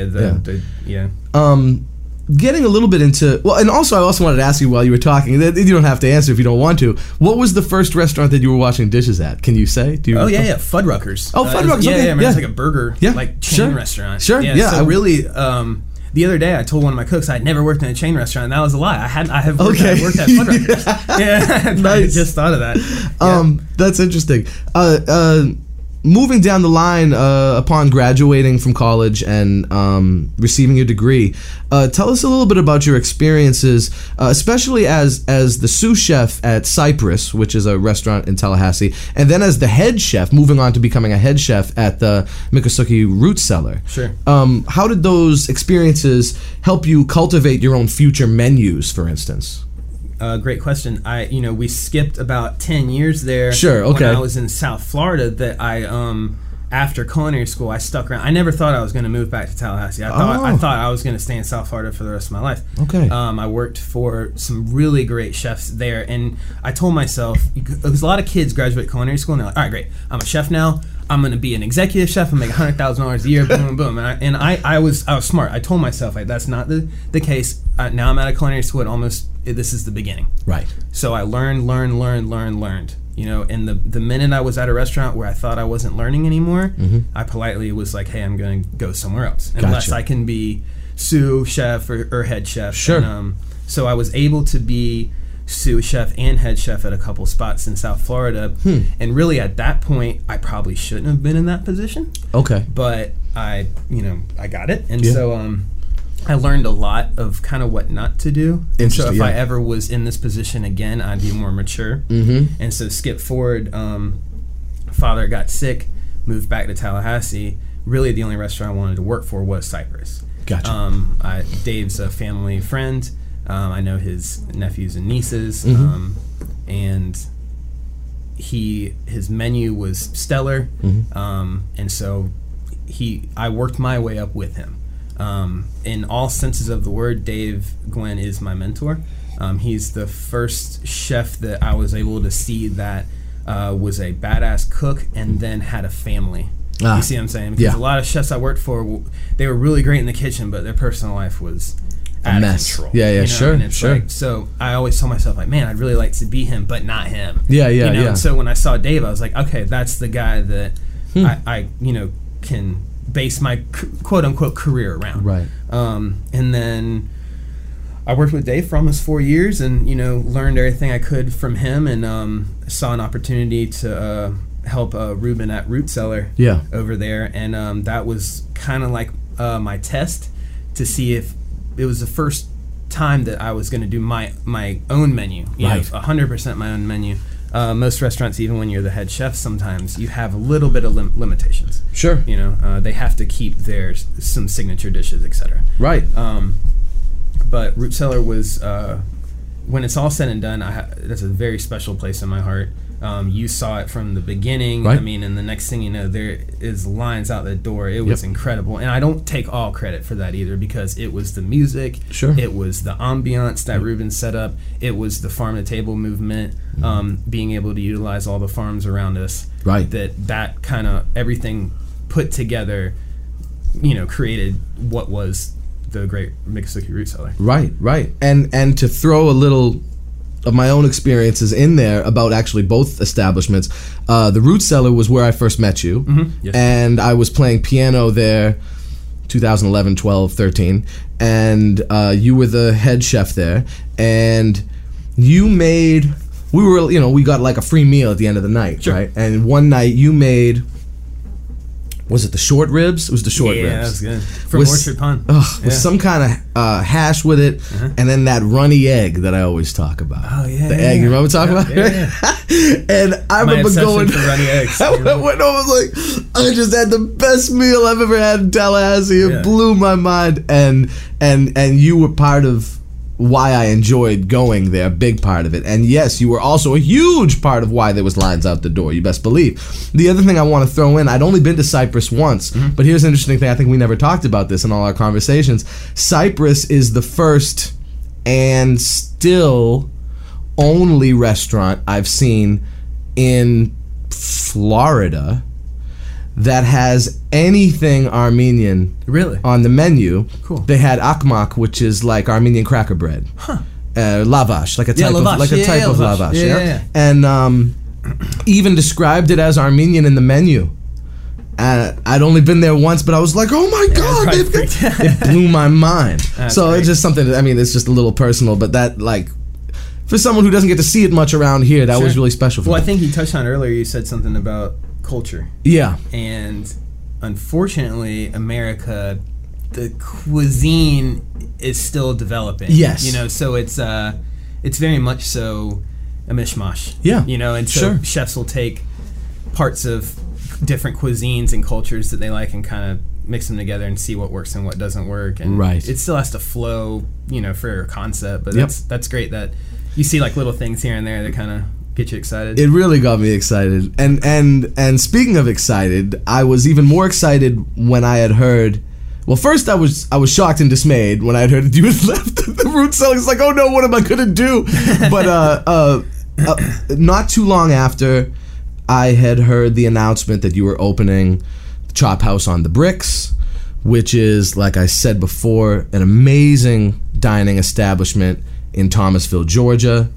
Getting a little bit into and also I also wanted to ask you while you were talking. That you don't have to answer if you don't want to. What was the first restaurant that you were washing dishes at? Can you say? Do you? Oh yeah, Fuddruckers. Oh, Fuddruckers, Yeah, okay, yeah. I mean, yeah. it's like a burger, like chain restaurant. Sure, yeah, So I- really, the other day I told one of my cooks I'd never worked in a chain restaurant. And that was a lie. I have worked, Okay. I've worked at Fuddruckers. Yeah, I Nice. just thought of that. That's interesting. Moving down the line upon graduating from college and receiving your degree, tell us a little bit about your experiences, especially as the sous chef at Cypress, which is a restaurant in Tallahassee, and then as the head chef, moving on to becoming a head chef at the Miccosukee Root Cellar. Sure. How did those experiences help you cultivate your own future menus, for instance? Great question. We skipped about 10 years there. Sure, okay. When I was in South Florida, that I after culinary school, I stuck around. I never thought I was going to move back to Tallahassee. I thought I was going to stay in South Florida for the rest of my life. Okay. I worked for some really great chefs there, and I told myself, because a lot of kids graduate culinary school and they're like, all right, great, I'm a chef now. I'm going to be an executive chef and make $100,000 a year, boom, boom. And I was smart. I told myself, like, that's not the case. Now I'm at a culinary school and this is the beginning. Right. So I learned. You know, and the minute I was at a restaurant where I thought I wasn't learning anymore, I politely was like, hey, I'm going to go somewhere else. Unless I can be sous chef or head chef. Sure. And, so I was able to be sous chef and head chef at a couple spots in South Florida. And really at that point, I probably shouldn't have been in that position. Okay. But I got it. And so I learned a lot of kind of what not to do. And so if I ever was in this position again, I'd be more mature. And so skip forward, father got sick, moved back to Tallahassee. Really the only restaurant I wanted to work for was Cypress. Gotcha. Dave's a family friend. I know his nephews and nieces, and his menu was stellar, and so I worked my way up with him. In all senses of the word, Dave Gwen is my mentor. He's the first chef that I was able to see that was a badass cook and then had a family. You see what I'm saying? Because Yeah. a lot of chefs I worked for, they were really great in the kitchen, but their personal life was out mess. of control. Yeah, you know? sure, And it's sure. like, so I always told myself, like, man, I'd really like to be him, but not him. Yeah, you know? yeah. And so when I saw Dave, I was like, okay, that's the guy that I can base my quote unquote career around. Right. And then I worked with Dave for almost 4 years, and learned everything I could from him, and saw an opportunity to help Ruben at Root Cellar Yeah. over there, and that was kind of like my test to see if it was the first time that I was going to do my own menu, Right. 100% my own menu. Most restaurants, even when you're the head chef, sometimes you have a little bit of limitations. Sure. They have to keep some signature dishes, etc. Right. But Root Cellar was, when it's all said and done, that's a very special place in my heart. You saw it from the beginning. Right. I mean, and the next thing you know, there is lines out the door. It was incredible. And I don't take all credit for that either, because it was the music. Sure. It was the ambiance that Ruben set up. It was the farm-to-table movement, being able to utilize all the farms around us. Right. That kind of everything put together, created what was the great Miccosukee Root Cellar. Right. And to throw a little of my own experiences in there about actually both establishments, the Root Cellar was where I first met you, Yes. and I was playing piano there 2011, 12, 13, and you were the head chef there, and you made, we got like a free meal at the end of the night, Sure. right? And one night you made, was it the short ribs? It was the short ribs. Yeah, that was good. From With- Orchard Pond. With some kind of hash with it, and then that runny egg that I always talk about. Oh, yeah, the yeah, egg. yeah. You remember talking about? Yeah. And I My remember obsession going. for runny eggs. I went over like I just had the best meal I've ever had in Tallahassee. It Yeah. blew my mind, and you were part of why I enjoyed going there, a big part of it. And yes, you were also a huge part of why there was lines out the door, you best believe. The other thing I want to throw in, I'd only been to Cyprus once, but here's an interesting thing. I think we never talked about this in all our conversations. Cyprus is the first and still only restaurant I've seen in Florida that has anything Armenian Really? on the menu. Cool. They had akmak, which is like Armenian cracker bread. Lavash, like a type lavash. of like a Yeah, type yeah, of lavash. lavash. Yeah. And even described it as Armenian in the menu. I'd only been there once, but I was like, "Oh my god!" probably they've freaked out. it blew my mind. That's So great. it's just something. I mean, it's just a little personal, but that like for someone who doesn't get to see it much around here, that was Sure. really special for Well, me. I think you touched on earlier. You said something about culture, Yeah. and unfortunately, America, the cuisine is still developing. Yes. So it's very much so a mishmash. Yeah. And so Sure. chefs will take parts of different cuisines and cultures that they like and kind of mix them together and see what works and what doesn't work. And Right. it still has to flow, for a concept. But Yep. that's great that you see like little things here and there that kind of get you excited. It really got me excited. And speaking of excited, I was even more excited when I had heard. Well, first I was shocked and dismayed when I had heard that you had left the Root Cellar. It's like, oh no, what am I gonna do? But not too long after, I had heard the announcement that you were opening Chop House on the Bricks, which is, like I said before, an amazing dining establishment in Thomasville, Georgia.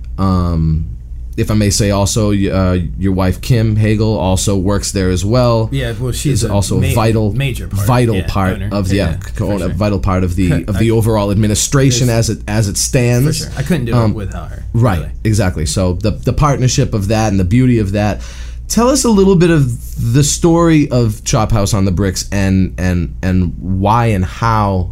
If I may say, also, your wife Kim Hagel also works there as well. Yeah, well, she's is also a major vital part owner. of for sure. vital part of the overall administration as it stands. For sure. I couldn't do it without her. Right, really. exactly. So the partnership of that and the beauty of that. Tell us a little bit of the story of Chop House on the Bricks and why and how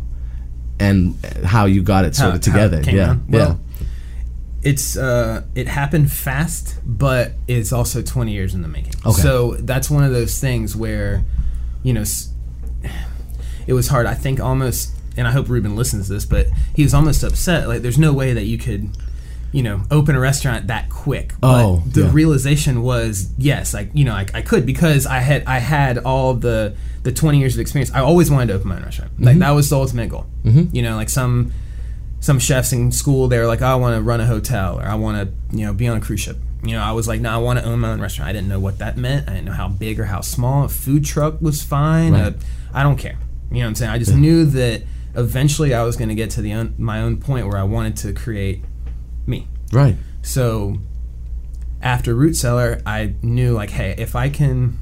you got it sort of together. How it came Yeah, around. Well, it's it happened fast, but it's also 20 years in the making. Okay. So that's one of those things where, it was hard. I think almost, and I hope Ruben listens to this, but he was almost upset. Like, there's no way that you could, open a restaurant that quick. But the realization was, yes, I could, because I had all the 20 years of experience. I always wanted to open my own restaurant. Like, that was the ultimate goal. Like some chefs in school, they were like, oh, I want to run a hotel, or I want to, be on a cruise ship. You know, I was like, no, I want to own my own restaurant. I didn't know what that meant. I didn't know how big or how small. A food truck was fine. Right. I don't care. You know what I'm saying? I just knew that eventually I was going to get to my own point where I wanted to create me. Right. So after Root Cellar, I knew, like, hey, if I can,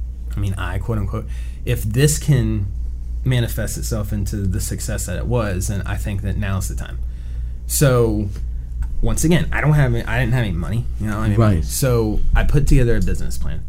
quote unquote, if this can manifest itself into the success that it was, then I think that now's the time. So once again, I didn't have any money, you know what I mean? Right. So I put together a business plan.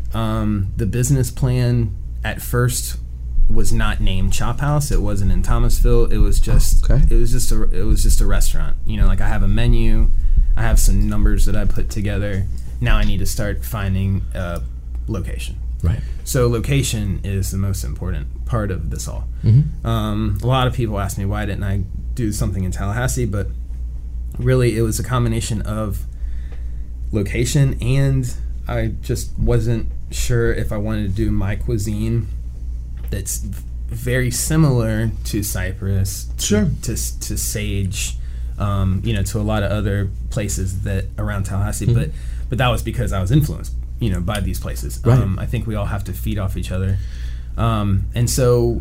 The business plan at first was not named Chop House. It wasn't in Thomasville. It was just it was just a restaurant. You know, like, I have a menu, I have some numbers that I put together. Now I need to start finding a location. Right. So location is the most important part of this all. Mm-hmm. A lot of people ask me why didn't I do something in Tallahassee, but really it was a combination of location, and I just wasn't sure if I wanted to do my cuisine that's very similar to Cypress, Sure. to Sage, you know, to a lot of other places that around Tallahassee, Mm-hmm. but that was because I was influenced, you know, by these places. Right. I think we all have to feed off each other. And so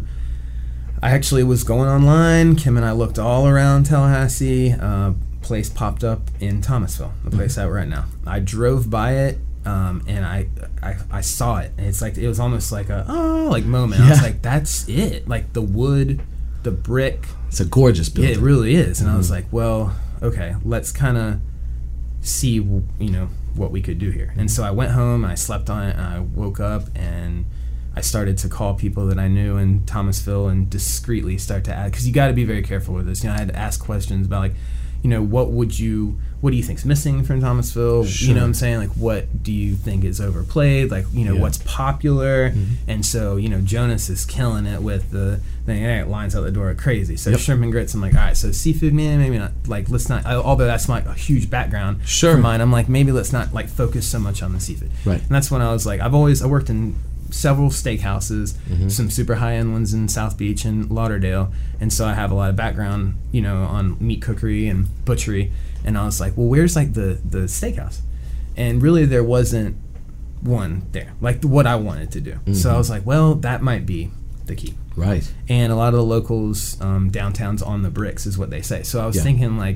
I actually was going online. Kim and I looked all around Tallahassee. Place popped up in Thomasville, the place that we're at now. I drove by it, and I saw it. And it's like, it was almost like a moment. I was Yeah. like, that's it. Like, the wood, the brick. It's a gorgeous Yeah, building. it really is. And I was like, well, okay, let's kind of see, you know, what we could do here. And so I went home, and I slept on it, and I woke up, and I started to call people that I knew in Thomasville and discreetly start to add, because you got to be very careful with this. You know, I had to ask questions about, like, you know, what do you think's missing from Thomasville? Sure. You know what I'm saying? Like, what do you think is overplayed? Like, you know, Yeah. what's popular? And so, you know, Jonas is killing it with the thing. It lines out the door crazy. So Yep. shrimp and grits, I'm like, all right, so seafood, man, maybe not. Like, let's not, although that's like a huge background Sure. for mine, I'm like, maybe let's not, like, focus so much on the seafood. Right. And that's when I was like, I worked in several steakhouses, some super high-end ones in South Beach and Lauderdale, and so I have a lot of background, you know, on meat cookery and butchery, and I was like, well, where's, like, the steakhouse? And really there wasn't one there, like what I wanted to do. So I was like, well, that might be the key. Right. And a lot of the locals, downtown's on the bricks is what they say. So I was Yeah. thinking, like,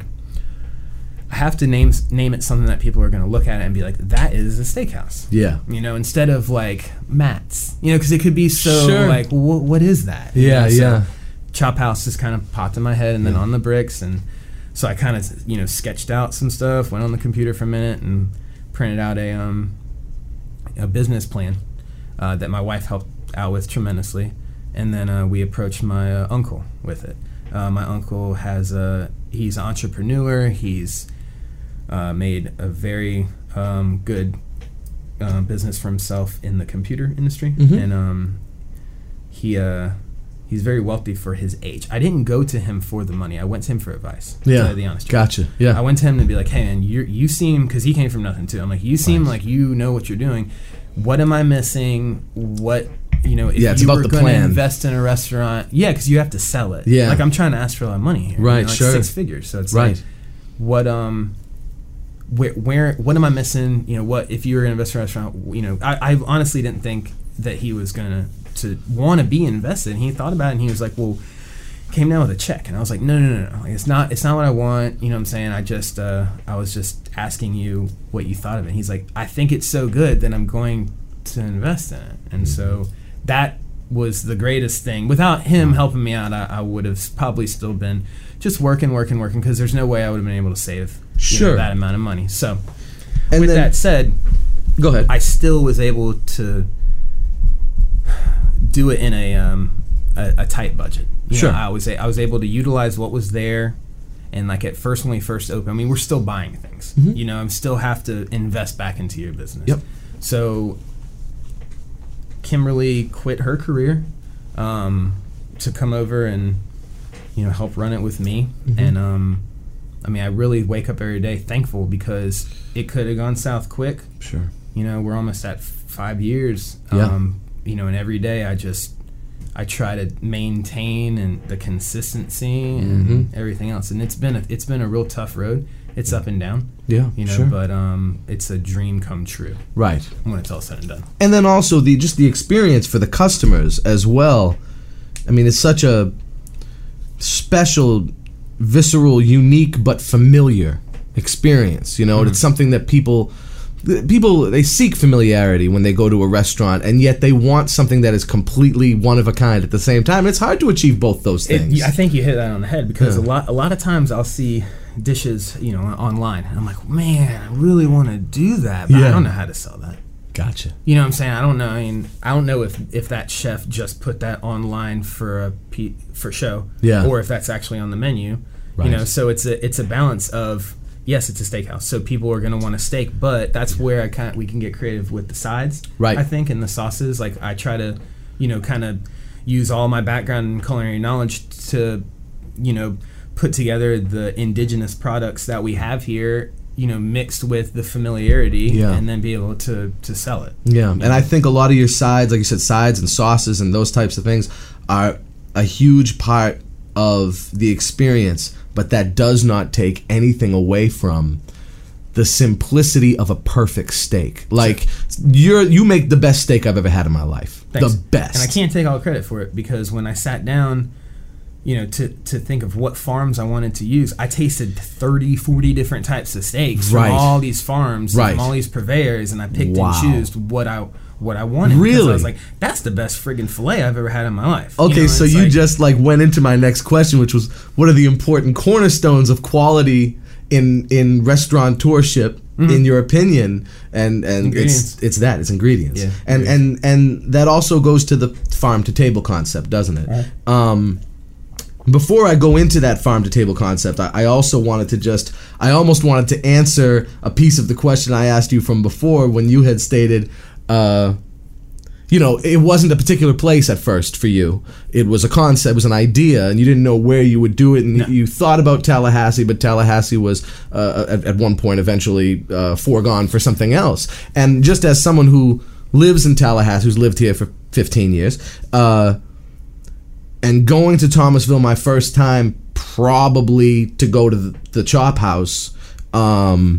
I have to name it something that people are going to look at it and be like, that is a steakhouse. Yeah. You know, instead of, like, Matt's. You know, because it could be so, Sure. like, what is that? You Yeah, know, so yeah. Chop House just kind of popped in my head, and then on the bricks. And so I kind of, you know, sketched out some stuff, went on the computer for a minute, and printed out a business plan that my wife helped out with tremendously. And then we approached my uncle with it. My uncle he's an entrepreneur. He's made a very good business for himself in the computer industry, and he's very wealthy for his age. I didn't go to him for the money. I went to him for advice. To Yeah. tell you the honest truth. Gotcha. Yeah. I went to him to be like, hey, man, you seem, because he came from nothing too. I'm like, you seem like you know what you're doing. What am I missing? What, you know, if Yeah, it's you about were the going to plan. invest in a restaurant, because you have to sell it. Yeah. Like, I'm trying to ask for a lot of money here. Right, you know, like sure. 6 figures. So it's Right. like, what what am I missing? You know, what if you were going to invest in a restaurant? You know, I honestly didn't think that he was going to want to be invested. And he thought about it, and he was like, well, came down with a check. And I was like, no. Like, it's not what I want. You know what I'm saying? I was just asking you what you thought of it. And he's like, I think it's so good that I'm going to invest in it. And so that was the greatest thing. Without him helping me out, I would have probably still been just working, because there's no way I would have been able to save Sure. that amount of money. So And with then- that said, Go ahead. I still was able to do it in a tight budget. You Sure. know, I was able to utilize what was there, and, like, at first, when we first opened, I mean, we're still buying things. You know, I still have to invest back into your business. Yep. So Kimberly quit her career to come over and, you know, help run it with me. And I mean, I really wake up every day thankful, because it could have gone south quick. Sure. You know, we're almost at 5 years. Yeah. You know, and every day I try to maintain and the consistency and everything else. And it's been a real tough road. It's up and down. Yeah, you know, sure. but it's a dream come true Right. when it's all said and done. And then also the experience for the customers as well. I mean, it's such a special, visceral, unique but familiar experience. You know, it's something that people they seek familiarity when they go to a restaurant, and yet they want something that is completely one of a kind at the same time. It's hard to achieve both those things. I think you hit that on the head, because a lot of times I'll see dishes, you know, online, and I'm like, man, I really want to do that, but I don't know how to sell that. Gotcha. You know what I'm saying? I don't know. I mean, I don't know if that chef just put that online for show, or if that's actually on the menu. Right. You know, so it's a balance of, yes, it's a steakhouse, so people are going to want a steak, but that's where we can get creative with the sides, right? I think, and the sauces. Like, I try to, you know, kind of use all my background and culinary knowledge to, you know, put together the indigenous products that we have here, you know, mixed with the familiarity, and then be able to sell it. Yeah, and I think a lot of your sides, like you said, sides and sauces and those types of things are a huge part of the experience, but that does not take anything away from the simplicity of a perfect steak. Like, you make the best steak I've ever had in my life. Thanks. The best. And I can't take all credit for it, because when I sat down, you know, to think of what farms I wanted to use, I tasted 30, 40 different types of steaks from all these farms, from all these purveyors, and I picked and chose what I wanted. Really? Because I was like, that's the best friggin' filet I've ever had in my life. Okay, you know, so you just went into my next question, which was, what are the important cornerstones of quality in restaurateurship, in your opinion? And it's ingredients. Yeah, and that also goes to the farm to table concept, doesn't it? Right. Before I go into that farm to table concept, I almost wanted to answer a piece of the question I asked you from before, when you had stated, you know, it wasn't a particular place at first for you. It was a concept, it was an idea, and you didn't know where you would do it. And you thought about Tallahassee, but Tallahassee was at one point eventually foregone for something else. And just as someone who lives in Tallahassee, who's lived here for 15 years, and going to Thomasville my first time, probably to go to the Chop House, to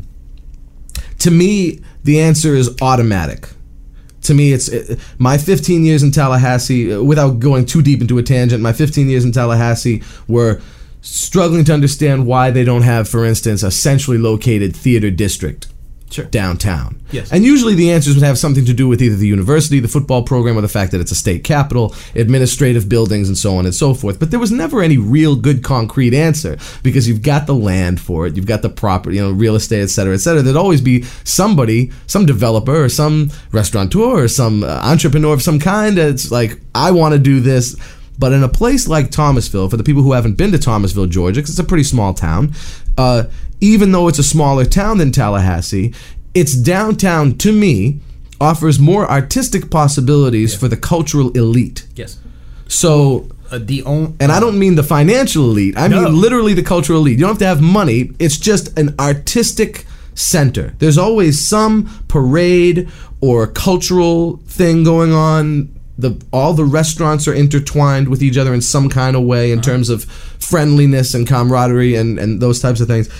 me, the answer is automatic. To me, my 15 years in Tallahassee, without going too deep into a tangent, my 15 years in Tallahassee were struggling to understand why they don't have, for instance, a centrally located theater district downtown. Yes. And usually the answers would have something to do with either the university, the football program, or the fact that it's a state capital, administrative buildings, and so on and so forth. But there was never any real good concrete answer, because you've got the land for it, you've got the property, you know, real estate, et cetera, et cetera. There'd always be somebody, some developer, or some restaurateur, or some entrepreneur of some kind that's like, I want to do this. But in a place like Thomasville, for the people who haven't been to Thomasville, Georgia, because it's a pretty small town, even though it's a smaller town than Tallahassee, its downtown, to me, offers more artistic possibilities for the cultural elite. Yes. So, and I don't mean the financial elite. I mean literally the cultural elite. You don't have to have money. It's just an artistic center. There's always some parade or cultural thing going on. All the restaurants are intertwined with each other in some kind of way in terms of friendliness and camaraderie and those types of things.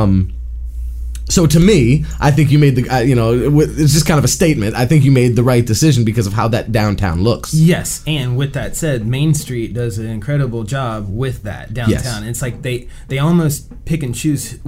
So to me, I think you made it's just kind of a statement. I think you made the right decision because of how that downtown looks. Yes, and with that said, Main Street does an incredible job with that downtown. Yes. It's like they almost pick and choose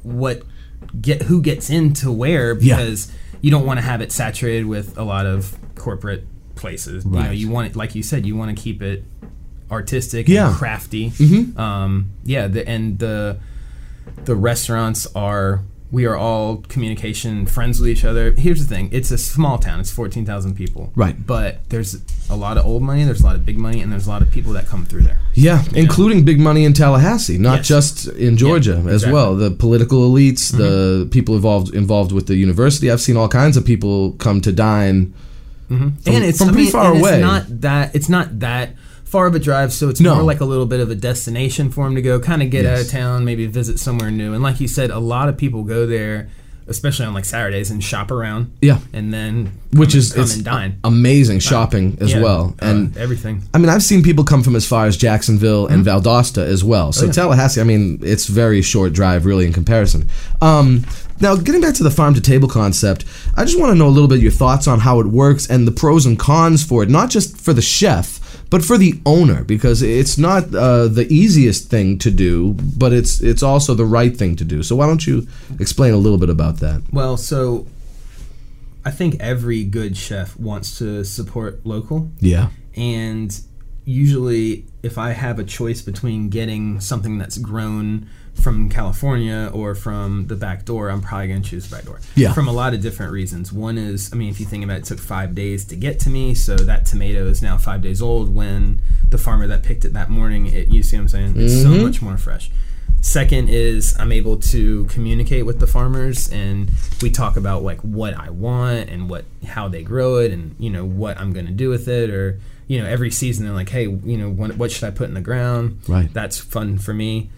who gets into where, because you don't want to have it saturated with a lot of corporate places. Right. You know, you want it, like you said, you want to keep it artistic and crafty. Mm-hmm. The restaurants we are all communication friends with each other. Here's the thing. It's a small town. It's 14,000 people. Right. But there's a lot of old money, there's a lot of big money, and there's a lot of people that come through there. Yeah, including big money in Tallahassee, not just in Georgia as well. The political elites, the people involved with the university. I've seen all kinds of people come to dine from pretty far away. It's not that far of a drive, so it's more like a little bit of a destination for them to go kind of get out of town, maybe visit somewhere new. And like you said, a lot of people go there especially on like Saturdays, and shop around. Yeah. And then Which is come it's and dine. amazing shopping as Yeah, well. And everything. I mean, I've seen people come from as far as Jacksonville and Valdosta as well. So Tallahassee, I mean, it's very short drive really in comparison. Now, getting back to the farm to table concept, I just want to know a little bit your thoughts on how it works and the pros and cons for it, not just for the chef, but for the owner, because it's not the easiest thing to do, but it's also the right thing to do. So why don't you explain a little bit about that? Well, so I think every good chef wants to support local. Yeah. And usually if I have a choice between getting something that's grown from California or from the back door, I'm probably going to choose the back door. Yeah. From a lot of different reasons. One is, I mean, if you think about it, it took 5 days to get to me, so that tomato is now 5 days old when the farmer that picked it that morning, you see what I'm saying? It's so much more fresh. Second is I'm able to communicate with the farmers, and we talk about like what I want and how they grow it, and you know what I'm going to do with it, or you know every season they're like, hey, you know what should I put in the ground? Right. That's fun for me.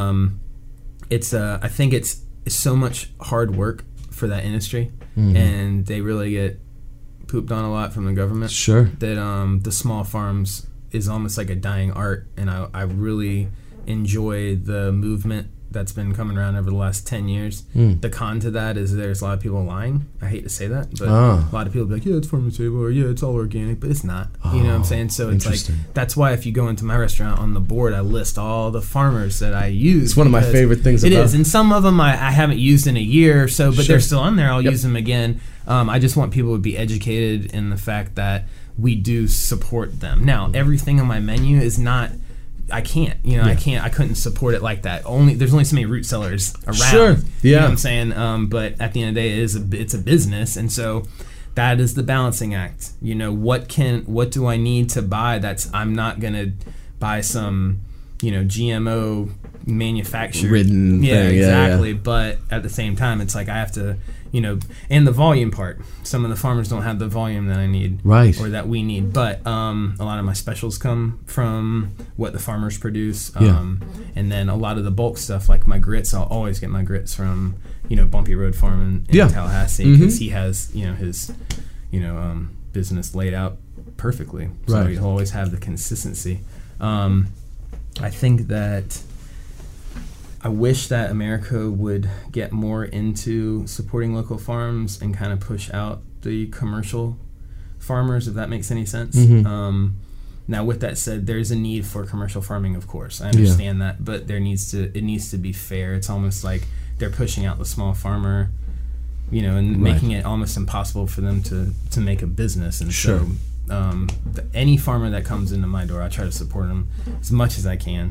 I think it's so much hard work for that industry, and they really get pooped on a lot from the government. Sure. That the small farms is almost like a dying art, and I really enjoy the movement that's been coming around over the last 10 years. The con to that is there's a lot of people lying. I hate to say that, but a lot of people be like, yeah, it's farm to table, or yeah, it's all organic, but it's not. You know what I'm saying? So it's like, that's why if you go into my restaurant, on the board I list all the farmers that I use. It's one of my favorite things about it. It is, and some of them I haven't used in a year or so, but they're still on there. I'll use them again. I just want people to be educated in the fact that we do support them. Now, everything on my menu is not... I can't, I couldn't support it like that. There's only so many root cellars around. Sure. Yeah. You know what I'm saying? But at the end of the day, it's a business, and so that is the balancing act. You know, what do I need to buy? I'm not gonna buy some, GMO manufactured ridden thing. Exactly. Yeah. But at the same time, it's like I have to, and the volume part. Some of the farmers don't have the volume that I need, right, or that we need. But a lot of my specials come from what the farmers produce, and then a lot of the bulk stuff, like my grits. I'll always get my grits from Bumpy Road Farm in Tallahassee, because he has his business laid out perfectly. So he'll always have the consistency. I think that I wish that America would get more into supporting local farms and kind of push out the commercial farmers, if that makes any sense. Now, with that said, there's a need for commercial farming, of course. I understand that, but it needs to be fair. It's almost like they're pushing out the small farmer, and making it almost impossible for them to make a business. And so any farmer that comes into my door, I try to support them as much as I can,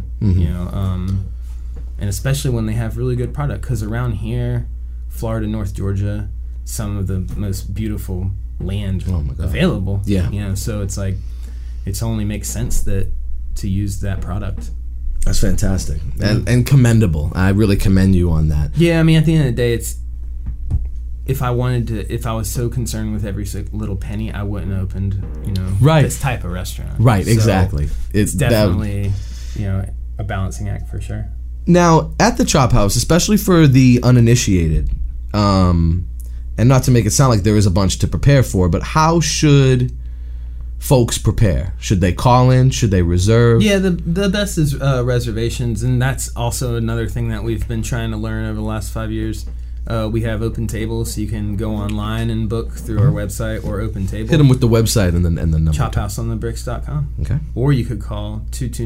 and especially when they have really good product, because around here, Florida, North Georgia, some of the most beautiful land available. So it's like, it only makes sense that to use that product. That's fantastic and commendable. I really commend you on that. Yeah, I mean, at the end of the day, it's if I was so concerned with every little penny, I wouldn't have opened, this type of restaurant. Right, so exactly. It's definitely, a balancing act for sure. Now, at the Chop House, especially for the uninitiated, and not to make it sound like there is a bunch to prepare for, but how should folks prepare? Should they call in? Should they reserve? Yeah, the best is reservations, and that's also another thing that we've been trying to learn over the last 5 years. We have Open Table, so you can go online and book through our website or Open Table. Hit them with the website and the number. ChopHouseOnTheBricks.com. Okay. Or you could call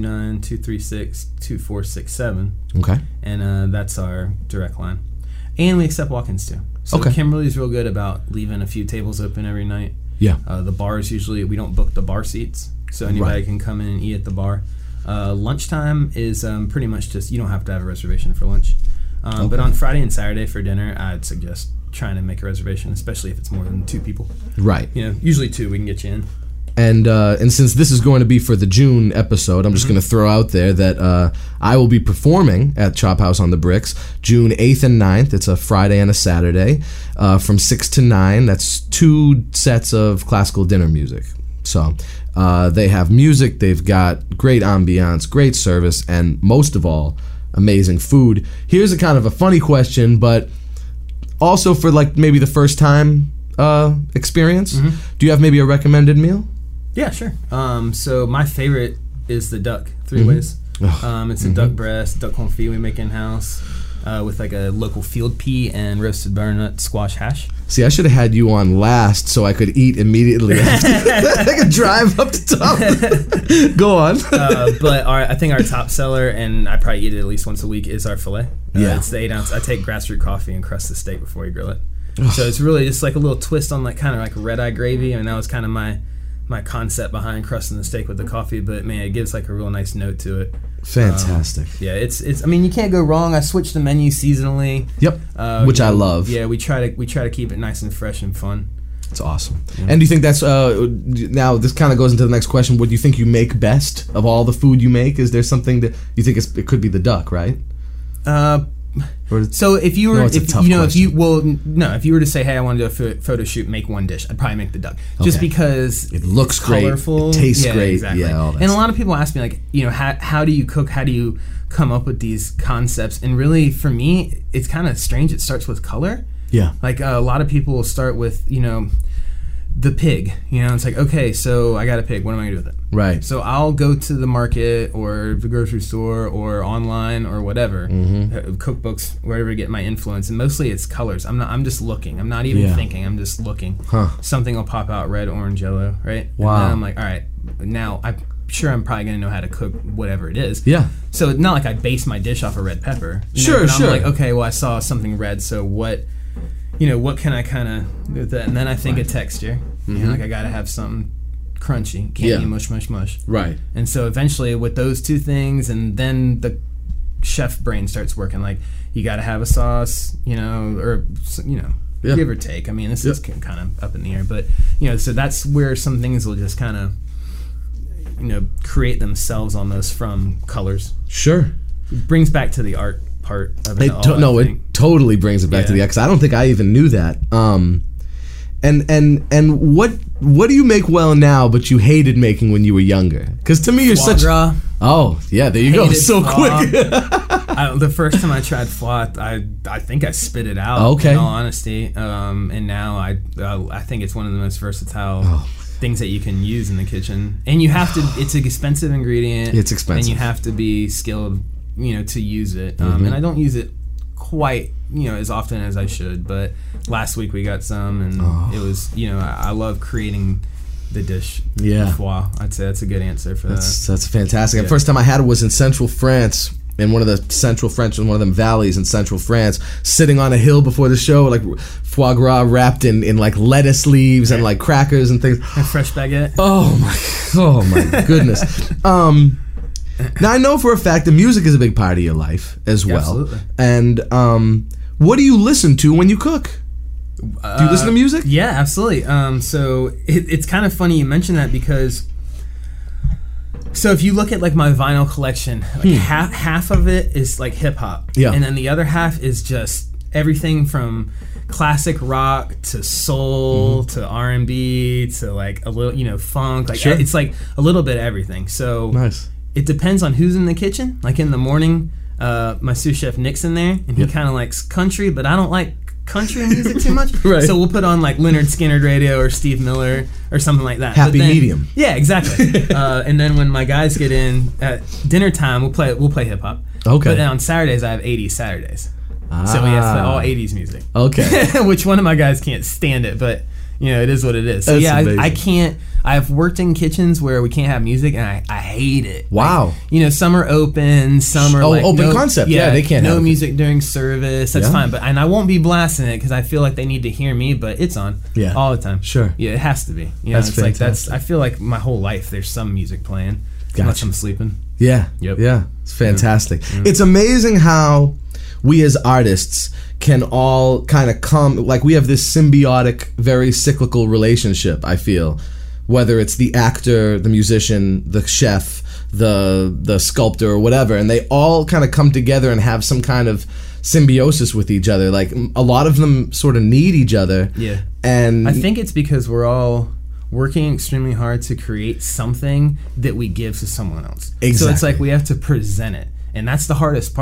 229-236-2467. Okay. And that's our direct line. And we accept walk-ins too. So Kimberly's real good about leaving a few tables open every night. Yeah. The bars usually, we don't book the bar seats, so anybody can come in and eat at the bar. Lunchtime is pretty much just, you don't have to have a reservation for lunch. But on Friday and Saturday for dinner, I'd suggest trying to make a reservation, especially if it's more than 2 people. Right. Usually 2, we can get you in. And since this is going to be for the June episode, I'm just going to throw out there that I will be performing at Chop House on the Bricks June 8th and 9th. It's a Friday and a Saturday from 6 to 9. That's 2 sets of classical dinner music. So they have music, they've got great ambiance, great service, and most of all, amazing food. Here's a kind of a funny question, but also for like maybe the first time experience, do you have maybe a recommended meal? Yeah, sure. So my favorite is the duck, 3 ways. It's a duck breast, duck confit we make in-house with like a local field pea and roasted butternut squash hash. See, I should have had you on last so I could eat immediately after. I could drive up to top. Go on. But I think our top seller, and I probably eat it at least once a week, is our filet. It's the 8 ounce. I take grassroots coffee and crust the steak before you grill it. So it's really just like a little twist on like kind of like red eye gravy. I mean, that was kind of my concept behind crusting the steak with the coffee, but man, it gives like a real nice note to it. Fantastic. Yeah, it's. I mean, you can't go wrong. I switched the menu seasonally. Yep. Which I love. Yeah, we try to keep it nice and fresh and fun. It's awesome. Yeah. And do you think that's now this kind of goes into the next question? What do you think you make best of all the food you make? Is there something that you think it could be the duck, right? So if you were, if you were to say, hey, I want to do a photo shoot, make one dish, I'd probably make the duck, just because it looks great, colorful, it tastes great, exactly. all that and stuff. a lot of people ask me like, how do you cook? How do you come up with these concepts? And really, for me, it's kind of strange. It starts with color. Yeah. Like a lot of people will start with the pig. It's like, okay, so I got a pig. What am I gonna do with it? Right. So I'll go to the market or the grocery store or online or whatever, cookbooks, wherever to get my influence. And mostly it's colors. I'm just looking. I'm not even thinking. I'm just looking. Something will pop out, red, orange, yellow, right? Wow. And then I'm like, all right, now I'm sure I'm probably gonna know how to cook whatever it is. Yeah. So it's not like I base my dish off of red pepper. Sure. I'm like, okay, well I saw something red, so what can I kind of do with that? And then I think of texture. Like I gotta have something crunchy. Can't be mush. Right. And so eventually with those two things, and then the chef brain starts working. Like you gotta have a sauce, give or take. I mean, this is kind of up in the air, but so that's where some things will just kind of create themselves almost from colors. Sure. It brings back to the art part of it. It totally brings it back to the art, because I don't think I even knew that. And what do you make well now, but you hated making when you were younger? Because to me, you're foie such. Gras. Oh yeah, there you go. So foie. quick. The first time I tried foie, I think I spit it out. Okay. In all honesty, and now I think it's one of the most versatile things that you can use in the kitchen. And you have to. It's an expensive ingredient. It's expensive, and you have to be skilled, to use it. And I don't use it quite as often as I should, but last week we got some, and it was I love creating the dish. Foie. I'd say that's a good answer for that. That's fantastic. The first time I had it was in central France, in one of them valleys in central France, sitting on a hill before the show, like foie gras wrapped in like lettuce leaves and like crackers and things. A fresh baguette. Oh my goodness. Now I know for a fact that music is a big part of your life as well. Absolutely. And what do you listen to when you cook? Do you listen to music? Yeah, absolutely. So it's kind of funny you mention that, because so if you look at like my vinyl collection, like half of it is like hip hop, and then the other half is just everything from classic rock to soul to R&B to like a little funk. Like it's like a little bit of everything. So nice. It depends on who's in the kitchen. Like in the morning, my sous chef Nick's in there, and he kind of likes country, but I don't like country music too much. Right. So we'll put on like Leonard Skinner radio or Steve Miller or something like that. Happy medium. Yeah, exactly. And then when my guys get in at dinner time, we'll play hip hop. Okay. But then on Saturdays, I have 80s Saturdays. So we have to play all 80s music. Okay. Which one of my guys can't stand it, but it is what it is. So That's I can't. I've worked in kitchens where we can't have music, and I hate it. Wow. Like, some are open, some are like open concept. Yeah, they can't no have music during service. That's fine, and I won't be blasting it because I feel like they need to hear me. But it's on all the time. Sure. Yeah, it has to be. That's it's fantastic. like I feel like my whole life there's some music playing unless I'm sleeping. Yeah. Yep. Yeah. It's fantastic. It's amazing how we as artists can all kind of come, like we have this symbiotic, very cyclical relationship, I feel. Whether it's the actor, the musician, the chef, the sculptor, or whatever, and they all kind of come together and have some kind of symbiosis with each other. Like a lot of them sort of need each other. Yeah. And I think it's because we're all working extremely hard to create something that we give to someone else. Exactly. So it's like we have to present it, and that's the hardest part.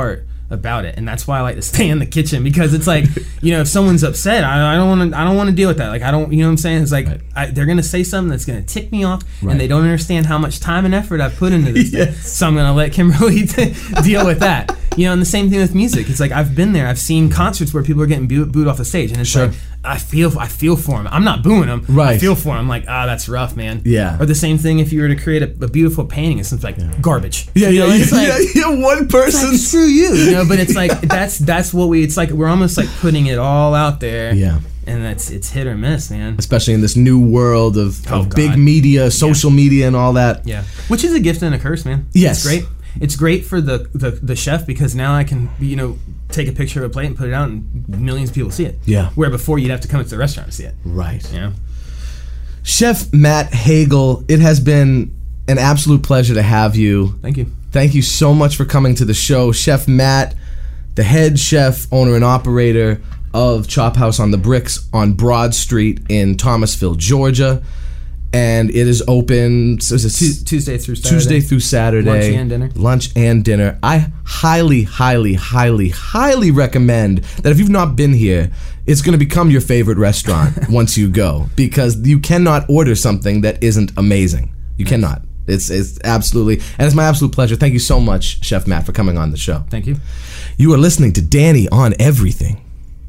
about it, and that's why I like to stay in the kitchen, because it's like, you know, if someone's upset, I don't want to deal with that. Like, I don't, you know what I'm saying? It's like they're gonna say something that's gonna tick me off, and they don't understand how much time and effort I've put into this thing. So I'm gonna let Kimberly deal with that. You know, and the same thing with music. It's like, I've been there. I've seen concerts where people are getting booed off the stage, and it's like, I feel for them. I'm not booing them. Right. I feel for them. I'm like, that's rough, man. Yeah. Or the same thing if you were to create a beautiful painting, it's like garbage. Yeah, you know, it's like, one person. Like, screw you know. But it's like that's what it's like. We're almost like putting it all out there. Yeah. And it's hit or miss, man. Especially in this new world of big media, social media, and all that. Yeah. Which is a gift and a curse, man. Yes. It's great. It's great for the chef, because now I can, you know, take a picture of a plate and put it out, and millions of people see it. Yeah. Where before you'd have to come to the restaurant to see it. Right. Yeah. Chef Matt Hagel, it has been an absolute pleasure to have you. Thank you. Thank you so much for coming to the show. Chef Matt, the head chef, owner, and operator of Chop House on the Bricks on Broad Street in Thomasville, Georgia. And it is open Tuesday through Saturday. Tuesday through Saturday. Lunch and dinner. Lunch and dinner. I highly, highly, highly, highly recommend that if you've not been here, it's going to become your favorite restaurant once you go, because you cannot order something that isn't amazing. You cannot. It's absolutely, and it's my absolute pleasure. Thank you so much, Chef Matt, for coming on the show. Thank you. You are listening to Danny on Everything.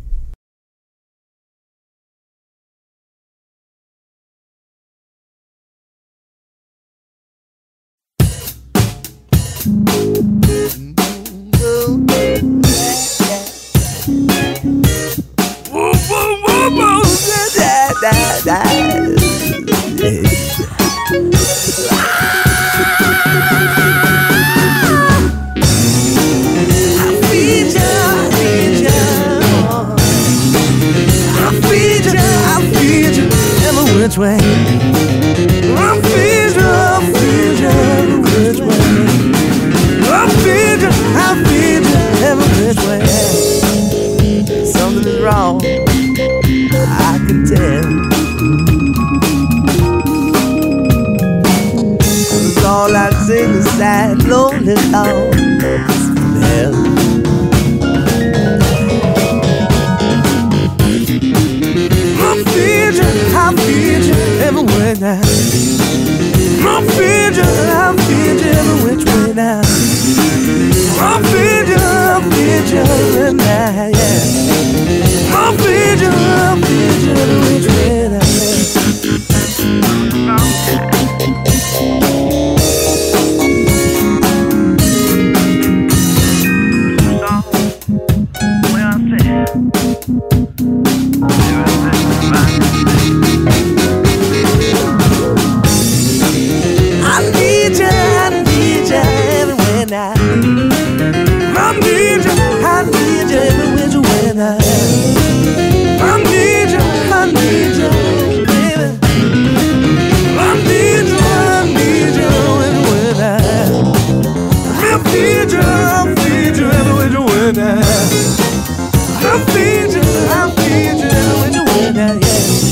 Which way? I feed you every which way. I feed you every which way. Something is wrong, I can tell. It's all I sing is sad, lonely songs. I feed you everywhere now. I feed you every which way now. I feed you every now, yeah. I feed you every which way now. I feed you every which way now, yeah.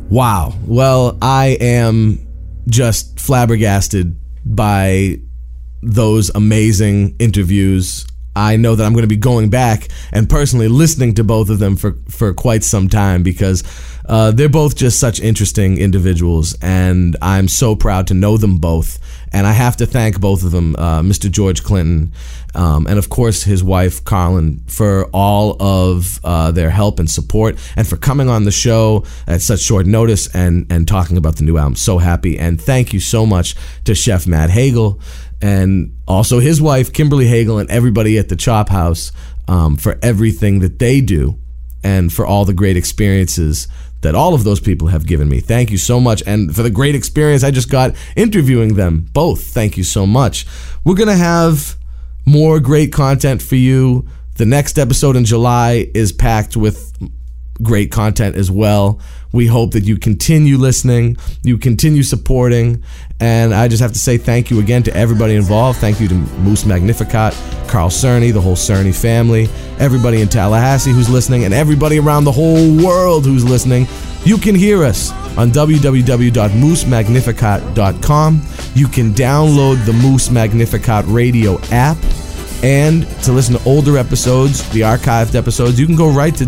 Wow. Well, I am just flabbergasted by those amazing interviews. I know that I'm going to be going back and personally listening to both of them for quite some time, because they're both just such interesting individuals, and I'm so proud to know them both. And I have to thank both of them, Mr. George Clinton, and of course his wife, Carlin, for all of their help and support, and for coming on the show at such short notice and talking about the new album. So happy. And thank you so much to Chef Matt Hagel, and also his wife, Kimberly Hagel, and everybody at the Chop House for everything that they do, and for all the great experiences that all of those people have given me. Thank you so much. And for the great experience I just got interviewing them both. Thank you so much. We're going to have more great content for you. The next episode in July is packed with great content as well. We hope that you continue listening, you continue supporting, and I just have to say thank you again to everybody involved. Thank you to Moose Magnificat, Carl Cerny, the whole Cerny family, everybody in Tallahassee who's listening, and everybody around the whole world who's listening. You can hear us on www.moosemagnificat.com. You can download the Moose Magnificat radio app. And to listen to older episodes, the archived episodes, you can go right to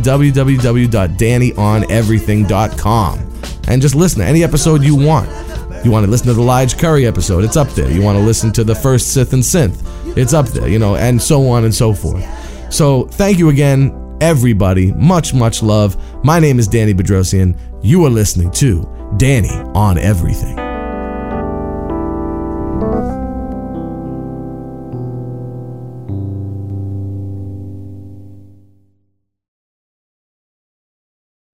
www.DannyOnEverything.com and just listen to any episode you want. You want to listen to the Lige Curry episode, it's up there. You want to listen to the first Sith and Synth, it's up there, and so on and so forth. So thank you again, everybody. Much, much love. My name is Danny Bedrosian. You are listening to Danny on Everything.